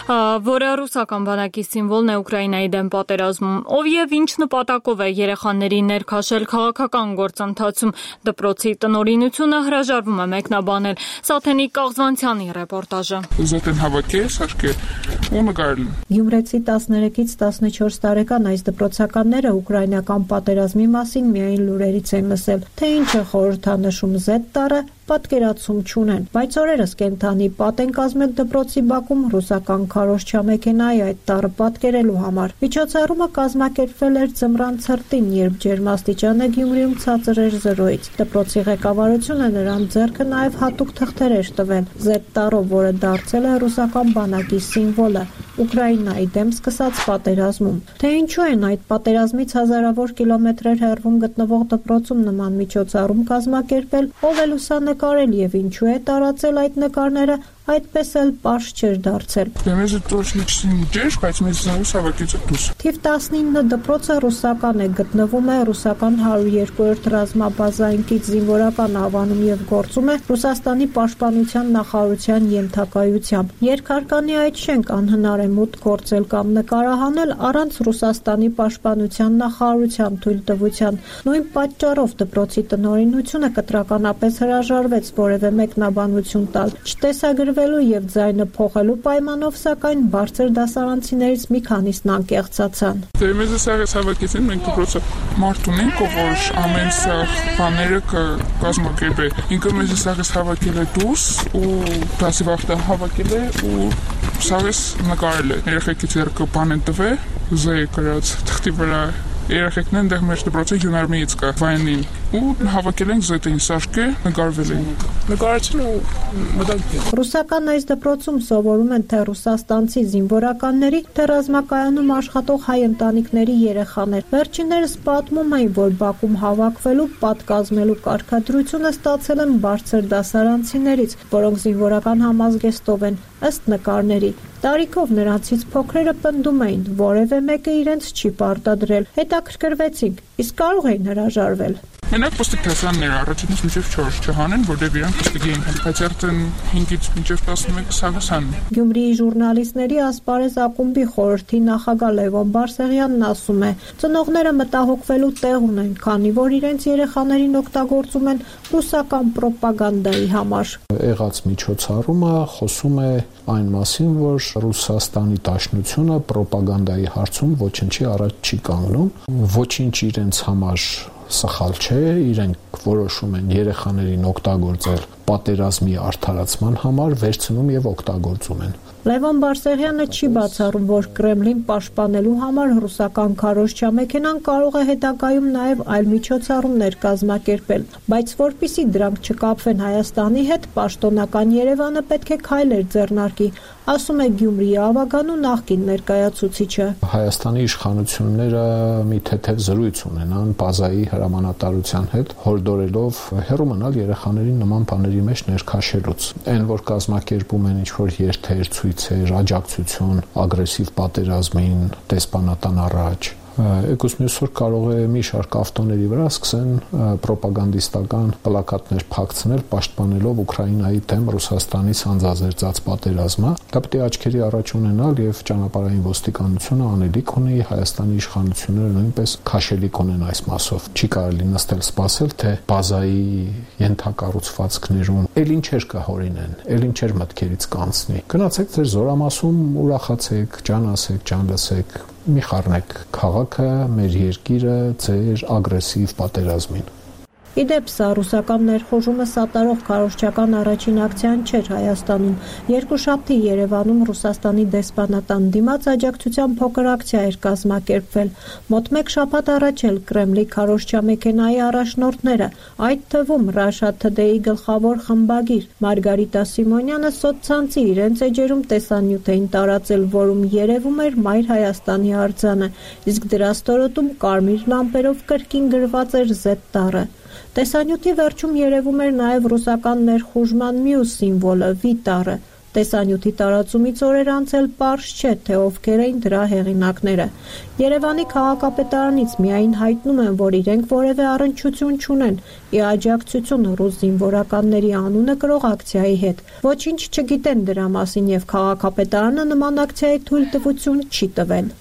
Speaker 1: որը ռուսական բանակի սիմվոլն է Ուկրաինայի դեմ պատերազմում։ Ով եւ ինչ նպատակով է երեխաների ներքաշել քաղաքական գործընթացում դպրոցի տնօրինությունը հրաժարվում է մեկնաբանել։ Սաթենի Կաղզվանցյանի ռեպորտաժը։
Speaker 6: Զոտեն հավաքել, սարքել ու նկարել։
Speaker 9: Գյումրեցի տասներեքից տասնչորս տարեկան այս դպրոցականները ուկրաինական պատերազմի մասին միայն լուրերից են լսել, թե ինչ է խորհրդանշում Z տառը, պատկերացում չունեն, բայց օրերս կենթանի պատ են կազմել դպրոցի բակում ռուսական քարոզչամեքենայի այդ տառը պատկերելու համար։ Միջոցառումը կազմակերպվել էր ձմռան ցրտին, երբ ջերմաստիճանը Գյումրիում ցածր էր զրոյից։ Դպրոցի ղեկավարությունը նրան ձեռքը նաև հատուկ թղթեր էր տվել Z տառով, որը դարձել է ռուսական բանակի սիմվոլը Ուկրաինայի դեմ սկսած պատերազմում։ Թե ինչու են այդ պատերազմից հազարավոր կիլոմետրեր հեռվում գտնվող դպրոցում նման միջոցառում կազմակերպել, ով է լուսանկարել եւ ինչու է տարածել այդ նկարները, այդպես էլ պարզ չէր դարձել։
Speaker 6: Մեզ տոշնիքսին ջեր, բայց մեզ զանուս հավաքեցը դուս։
Speaker 9: Թիվ տասնինը դպրոցը ռուսական է, գտնվում է ռուսական հարյուր երկրորդ ռազմաբազային կից զինվորական ավանում եւ գործում է Ռուսաստանի պաշտպանության նախարարության ենթակայությամբ։ Երկհարկանի այդ շենք անհնար է մուտք գործել կամ նկարահանել առանց Ռուսաստանի պաշտպանության նախարարության թույլտվության։ Նույն պատճառով դպրոցի տնօրինությունը կտրականապես հրաժարվեց որևէ մեկնաբանություն տալ։ Չտեսագրվելու եւ ձայնը փոխելու պայմանով, սակայն բարձր դասարանցիներից մի քանիսն անկեղծացան։
Speaker 6: Դե մեզ սարս հավաքեցին, մենք դպրոցը մարդ ունենք, որ ամեն սաղ բաները կազմակերպե։ Ինքը մեզ սարս հավաքել է դուրս ու դասի վախտը հավաքել է ու սարս նկարել է։ Երեխեքի ձեռքը բան են տվել, զե գրած թղթի վրա երեխեքն են դեղ մեր դպրոցի հյունարմիից կա վայնին ու հավաքել ենք զետին սարքը նկարվել են նկարեցին ու մտածել։
Speaker 9: Ռուսական այս դպրոցում սովորում են թե ռուսաստանցի զինվորականների, թե ռազմակայանում աշխատող հայ ընտանիքների երեխաներ։ Վերջիններս պատմում էին, որ Բաքում հավաքվելու, պատկազմելու կարգադրությունը ստացել են բարձր դասարանցիներից, որոնք զինվորական համազգեստով են, ըստ նկարների։ Տարիքով նրանցից փոքրերը պնդում էին, որևէ մեկը իրենց չի պարտադրել։ Հետաքրքրվեցինք, իսկ կարող էին հրաժարվել։
Speaker 6: Մենակ պստիկ դասարանները առաջինից մինչև չորս չհանեն, որտեղ իրանք պստիկ էին, բայց արդեն հինգից մինչև տասնմեկը սաղասան։
Speaker 9: Գյումրիի ժուրնալիստների ասպարեզ ակումբի խորհրդի նախագահ Լևոն Բարսեղյանն ասում է. ծնողները մտահոգվելու տեղ ունեն, քանի որ իրենց երեխաներին օգտագործում են ռուսական պրոպագանդայի համար։
Speaker 10: Եղած միջոցառումը խոսում է այն մասին, որ Ռուսաստանի Դաշնությունը պրոպագանդայի հարցում ոչինչի առաջ չի կանգնում, ոչինչ իրենց համար սխալ չէ, իրենք որոշում են երեխաներին օգտագործել պատերազմի արդարացման համար, վերցնում եւ օգտագործում են։
Speaker 9: Լևոն Բարսեղյանը չի բացառում, որ Կրեմլին պաշտպանելու համար ռուսական քարոզչամեքենան կարող է հետագայում նաև այլ միջոցառումներ կազմակերպել, բայց որpիսի դրանք չկապվեն Հայաստանի հետ, պաշտոնական Երևանը պետք է քայլեր ձեռնարկի, ասում է Գյումրիի ավագանու նախկին ներկայացուցիչը։
Speaker 10: Հայաստանի իշխանությունները մի թեթև զրույց ունենան բազայի հրամանատարության հետ, հորդորելով հեռու մնալ երեխաներին նման բաների մեջ ներքաշելուց։ Այն, որ կազմակերպում են ինչ-որ երթեր, ցույցեր, աջակցություն ագրեսիվ պատերազմին, դեսպանատան առաջ, Եկուս մյուս որ կարող է մի շարք ավտոների վրա սկսեն պրոպագանդիստական պլակատներ փակցնել, պաշտպանելով Ուկրաինայի դեմ Ռուսաստանից հանձազերծած պատերազմը։ Դա պետք է աչքերի առաջ ունենալ եւ ճանապարհային ոստիկանությունը անելիք ունի, Հայաստանի իշխանությունները նույնպես քաշելիք ունեն այս մասով։ Չի կարելի նստել սպասել, թե բազայի ենթակառուցվածքներում ել ինչեր կհորինեն, ել ինչեր մտքերից կանցնի։ Գնացեք ձեր զորամասում, ուրախացեք, ջան ասեք, ջան լսեք, մի խառնեք քաղաքը, մեր երկիրը ձեր ագրեսիվ պատերազմին։
Speaker 9: Իդեպ սա ռուսական ներխուժումը սատարող քարոզչական առաջին ակցիան չէր Հայաստանում։ Երկուշաբթի Երևանում Ռուսաստանի դեսպանատան դիմաց աջակցության փոքր ակցիա էր կազմակերպվել։ Մոտ մեկ շաբաթ առաջ էլ Կրեմլի քարոզչամեքենայի առաջնորդները, այդ թվում Russia Today-ի գլխավոր խմբագիր Մարգարիտա Սիմոնյանը սոցցանցի իրենց էջերում տեսանյութ էին տարածել, որում երևում էր Մայր Հայաստանի արձանը, իսկ դրա ստորոտում կարմիր լամպերով կրկին գրված էր Z տառը։ Տեսանյութի վերջում երևում էր նաև ռուսական ներխուժման մյուս սիմվոլը՝ V տառը։ Տեսանյութի տարածումից օրեր անց էլ պարզ չէ, թե ովքեր էին դրա հեղինակները։ Երևանի քաղաքապետարանից միայն հայտնում են, որ իրենք որևէ առնչություն չունեն ի աջակցություն ռուս զինվորականների անունը կրող ակցիայի հետ։ Ոչինչ չգիտեն դրա մասին եւ քաղաքապետարանը նման ակցիայի թույլտվություն չի տվել։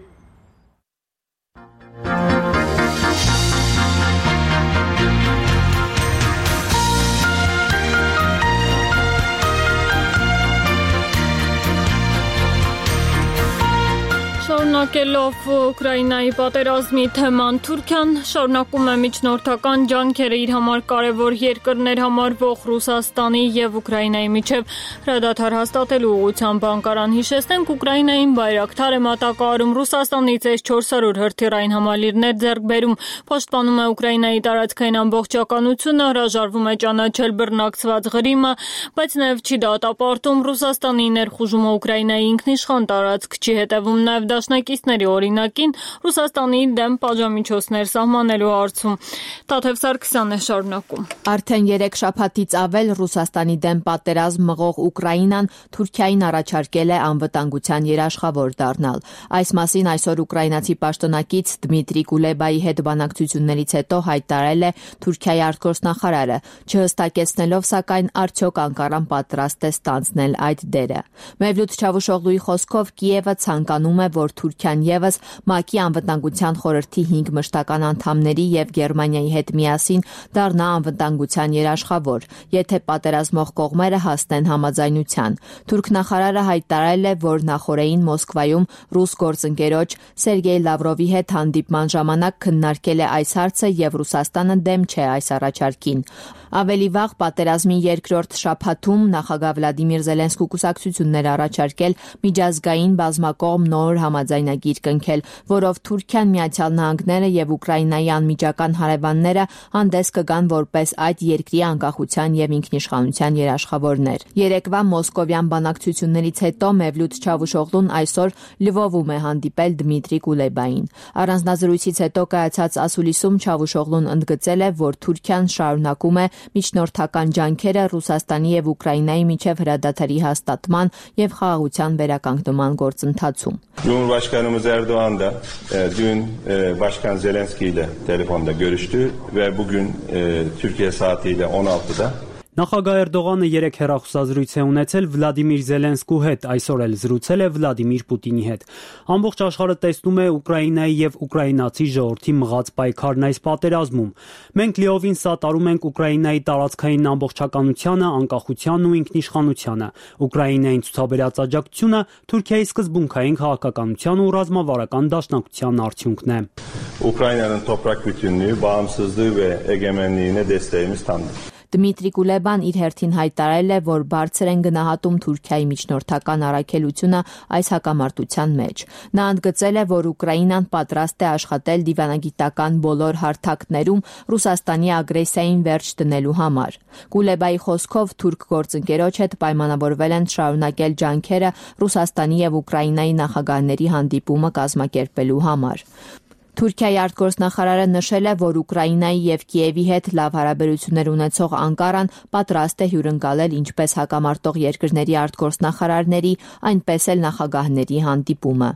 Speaker 1: Շարունակելով Ուկրաինայի պատերազմի թեման, Թուրքիան շարունակում է միջնորդական ջանքերը իր համար կարևոր երկրներ համարվող Ռուսաստանի եւ Ուկրաինայի միջև հրադադար հաստատելու ուղղությամբ անկարան։ Հիշեցնենք, Ուկրաինային Բայրակթար է մատակարարում Ռուսաստանից էս չորս հարյուր հրթիռային համալիրներ ձեռք բերում, պաշտպանում է Ուկրաինայի տարածքային ամբողջականությունը, հրաժարվում է ճանաչել բռնակցված Ղրիմը, բայց նաեւ չի դատապարտում Ռուսաստանի ներխուժումը Ուկրաինայի ինքնիշխան տարածք, չի հետևում նաեւ դաշնակիցների օրինակին Ռուսաստանի դեմ պատժամիջոցներ սահմանելու հարցում։ Տաթև Սարգսյանն է շարունակում։
Speaker 11: Արդեն երեք շաբաթից ավել Ռուսաստանի դեմ պատերազմ մղող Ուկրաինան Թուրքիային առաջարկել է անվտանգության երաշխավոր դառնալ։ Այս մասին այսօր ուկրաինացի պաշտոնակից Դմիտրի Կուլեբայի հետ բանակցություններից հետո հայտարարել է Թուրքիայի արտգործնախարարը, չհստակեցնելով սակայն արդյոք Անկարան պատրաստ է ստանձնել այդ դերը։ Մևլութ Չավուշօղլուի խոսքով Կիևը ցանկանում է, որ Թուրքիան եւս ՄԱԿ-ի անվտանգության խորհրդի հինգ մշտական անդամների եւ Գերմանիայի հետ միասին դառնա անվտանգության երաշխավոր, եթե պատերազմող կողմերը հասնեն համաձայնության։ Թուրք նախարարը հայտարարել է, որ նախորդին Մոսկվայում ռուս գործընկերոջ Սերգեյ Լավրովի հետ հանդիպման ժամանակ քննարկել է այս հարցը եւ Ռուսաստանը դեմ չէ այս առաջարկին։ Ավելի վաղ պատերազմի երկրորդ շաբաթում նախագահ Վլադիմիր Զելենսկու կուսակցություններ առաջարկել միջազգային բազմակողմ նոր համաձայնագիր կնքել, որով Թուրքիան, Միացյալ Նահանգները եւ Ուկրաինայի անմիջական հարևանները հանդես կգան որպես այդ երկրի անկախության եւ ինքնիշխանության երաշխավորներ։ Երեկվա մոսկովյան բանակցություններից հետո Մևլութ Չավուշօղլուն այսօր Լվովում է հանդիպել Դմիտրի Կուլեբային։ Առանձնազրույցից հետո կայացած ասուլիսում Չավուշօղլուն ընդգծել է, որ Թուրքիան շարունակում է միջնորդական ջանքերը Ռուսաստանի եւ Ուկրաինայի միջև հրադադարի հաստատման եւ խաղաղության վերականգնման գործընթացում։
Speaker 7: Cumhurbaşkanımız Erdoğan da e, dün e, Başkan Zelenski ile telefonda görüştü ve bugün e, Türkiye saatiyle on altıda
Speaker 8: Նախագահ Էրդողանը երեք հեռախոսազրույց է ունեցել Վլադիմիր Զելենսկու հետ, այսօր էլ զրուցել է Վլադիմիր Պուտինի հետ։ Ամբողջ աշխարհը տեսնում է Ուկրաինայի եւ ուկրաինացի ժողովրդի մղած պայքարն այս պատերազմում։ Մենք լիովին սատարում ենք Ուկրաինայի տարածքային ամբողջականությանը, անկախությանն ու ինքնիշխանությանը։ Ուկրաինային ցուցաբերած աջակցությունը Թուրքիայի սկզբունքային քաղաքականության ու ռազմավարական դաշնակցության արդյունքն է։
Speaker 7: Ukrayna'nın toprak bütünlüğü, bağımsızlığı ve egemenliğine desteğimiz tamdır.
Speaker 11: Դմիտրի Կուլեբան իր հերթին հայտարարել է, որ բարձր են գնահատում Թուրքիայի միջնորդական առաքելությունը այս հակամարտության մեջ։ Նա ընդգծել է, որ Ուկրաինան պատրաստ է աշխատել դիվանագիտական բոլոր հարթակներում Ռուսաստանի ագրեսիային վերջ դնելու համար։ Կուլեբայի խոսքով թուրք գործընկերոջ հետ պայմանավորվել են շարունակել ջանքերը Ռուսաստանի եւ Ուկրաինայի նախագահների հանդիպումը կազմակերպելու համար։ Թուրքիայի արտգործնախարարը նշել է, որ Ուկրաինայի եւ Կիևի հետ լավ հարաբերություններ ունեցող Անկարան պատրաստ է հյուրընկալել ինչպես հակամարտող երկրների արտգործնախարարների, այնպես էլ նախագահների հանդիպումը։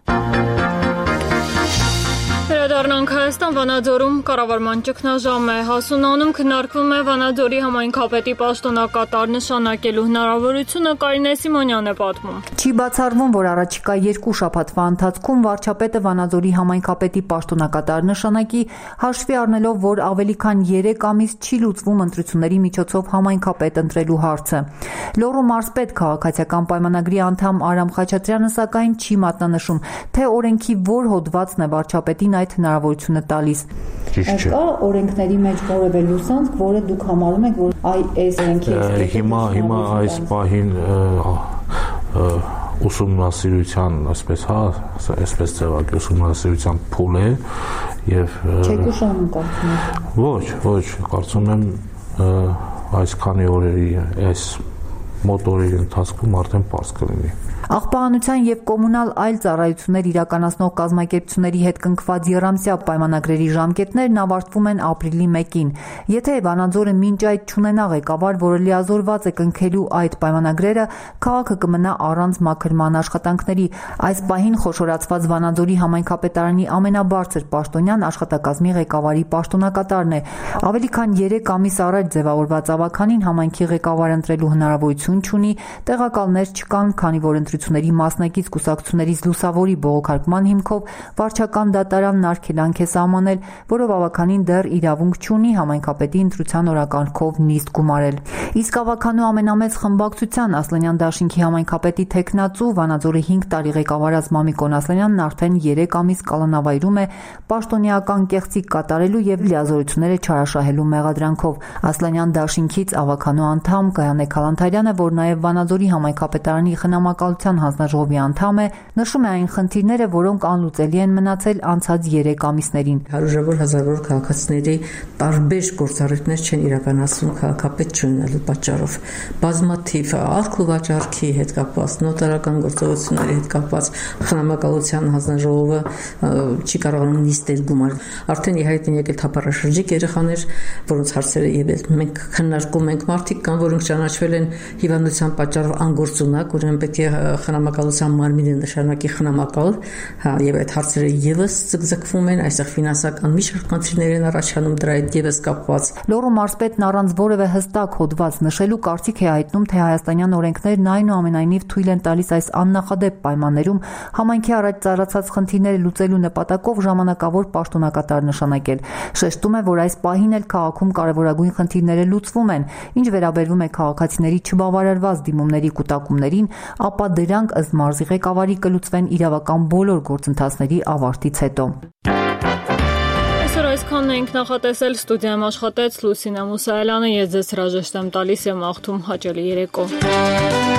Speaker 1: Վերադառնանք Հայաստան, Վանաձորում կառավարման ճգնաժամ է հասունանում, քննարկվում է Վանաձորի համայնքապետի պաշտոնակատար նշանակելու հնարավորությունը, Կարինե Սիմոնյանն է պատմում։
Speaker 12: Չի բացառվում, որ առաջիկա երկու շաբաթվա ընթացքում վարչապետը Վանաձորի համայնքապետի պաշտոնակատար նշանակի, հաշվի առնելով, որ ավելի քան երեք ամիս չի լուծվում ընտրությունների միջոցով համայնքապետ ընտրելու հարցը։ Լոռու մարզպետ քաղաքացիական պայմանագրի անդամ Արամ Խաչատրյանը սակայն չի մատնանշում, թե օրենքի որ հոդվածն է վարչապետին այդ հնարավորությունը տալիս։
Speaker 24: Կա օրենքների մեջ որևէ լուսանցք, որը դուք համարում եք, որ այս օրենքի
Speaker 25: հիմա հիմա այս պահին ուսումնասիրության, այսպես հա, այսպես ձևակի ուսումնասիրության փուլ է եւ
Speaker 24: չեք ուշանում կարծում եք։
Speaker 25: Ոչ, ոչ, կարծում եմ այս քանի օրերի այս մոտ օրերի ընթացքում արդեն պարզ կլինի։
Speaker 12: Աղբահանության եւ կոմունալ այլ ծառայություններ իրականացնող կազմակերպությունների հետ կնքված եռամսյա պայմանագրերի ժամկետներն ավարտվում են ապրիլի մեկին։ Եթե Վանաձորը մինչ այդ չունենա ղեկավար, որը լիազորված է կնքելու այդ պայմանագրերը, քաղաքը կմնա առանց մաքրման աշխատանքների։ Այս պահին խոշորացված Վանաձորի համայնքապետարանի ամենաբարձր պաշտոնյան աշխատակազմի ղեկավարի պաշտոնակատարն է։ Ավելի քան երեք ամիս առաջ ձևավորված ավականին համայնքի ղեկավար ընտրելու հնարավորություն չունի, տեղակալներ չկան, քանի որ ընտրությունների մասնակից կուսակցություններից լուսավորի բողոքարկման հիմքով վարչական դատարանն արգելանք է սահմանել, որով ավականին դեռ իրավունք չունի համայնքապետի ընտրության օրակարգով նիստ գումարել։ Իսկ ավականու ամենամեծ խմբակցության Ասլանյան դաշինքի համայնքապետի թեկնածու Վանաձորի հինգ տարի ղեկավարած Մամիկոն Ասլանյանն արդեն երեք ամիս կալանավայրում է պաշտոնեական կեղծիք կատարելու եւ լիազորությունները չարաշահելու մեղադրանքով։ Ասլանյան դաշինքից ավականու անդամ Կայանե Քալանթարյանը, որ նաեւ Վանաձորի համայնքապետարանի խնամակալության հանձնաժողովի անդամ է, նշում է այն խնդիրները, որոնք անլուծելի են մնացել անցած երեք ամիսներին։
Speaker 13: Հարյուրավոր հազարավոր քաղաքացիների տարբեր գործառույթներ չեն իրականացվում քաղաքապետ չունենալու պատճառով։ Բազմաթիվ արք ու վաճառքի հետ կապված, նոտարական գործողությունների հետ կապված խնամակալության հանձնաժողովը չի կարողանում նիստեր գումարել։ Արդեն իհայտ են եկել թափառաշրջիկ երեխաներ, որոնց հարցերը եւ մենք քննարկում ենք, մարդիկ կան, որոնք ճանաչվել են հիվանդության պատճառով անգործունակ, ուրեմն պետք է խնամակալության մարմինը նշանակի խնամակալ, հա, եւ այդ հարցերը եւս ձգձգվում են, այստեղ ֆինանսական մի շարք խնդիրներ են առաջանում դրա հետ եւս կապված։
Speaker 12: Լոռու մարզպետն առանց որևէ հստակ հոդված նշելու կարծիք է հայտնում, թե հայաստանյան օրենքներն այնուամենայնիվ թույլ են տալիս այս աննախադեպ պայմաններում համայնքի առաջ ծառացած խնդիրները լուծելու նպատակով ժամանակավոր պաշտոնակատար նշանակել։ Շեշտում է, որ այս պահին էլ քաղաքում կարևորագույն խնդիրները լուծվում են, ինչ վերաբերվում է քաղաքացիների չբավարարված դիմումների կուտակումներին, ապա դրանք ըստ մարզի ղեկավարի կլուծվեն իրավական բոլոր գործընթացների ավարտից հետո։
Speaker 1: Այսօր այսքանն ենք նախատեսել, ստուդիայում աշխատեց Լուսինե Մուսայելյանը, ես ձեզ հրաժեշտ եմ տալիս եւ մաղթում հաճելի երեկո։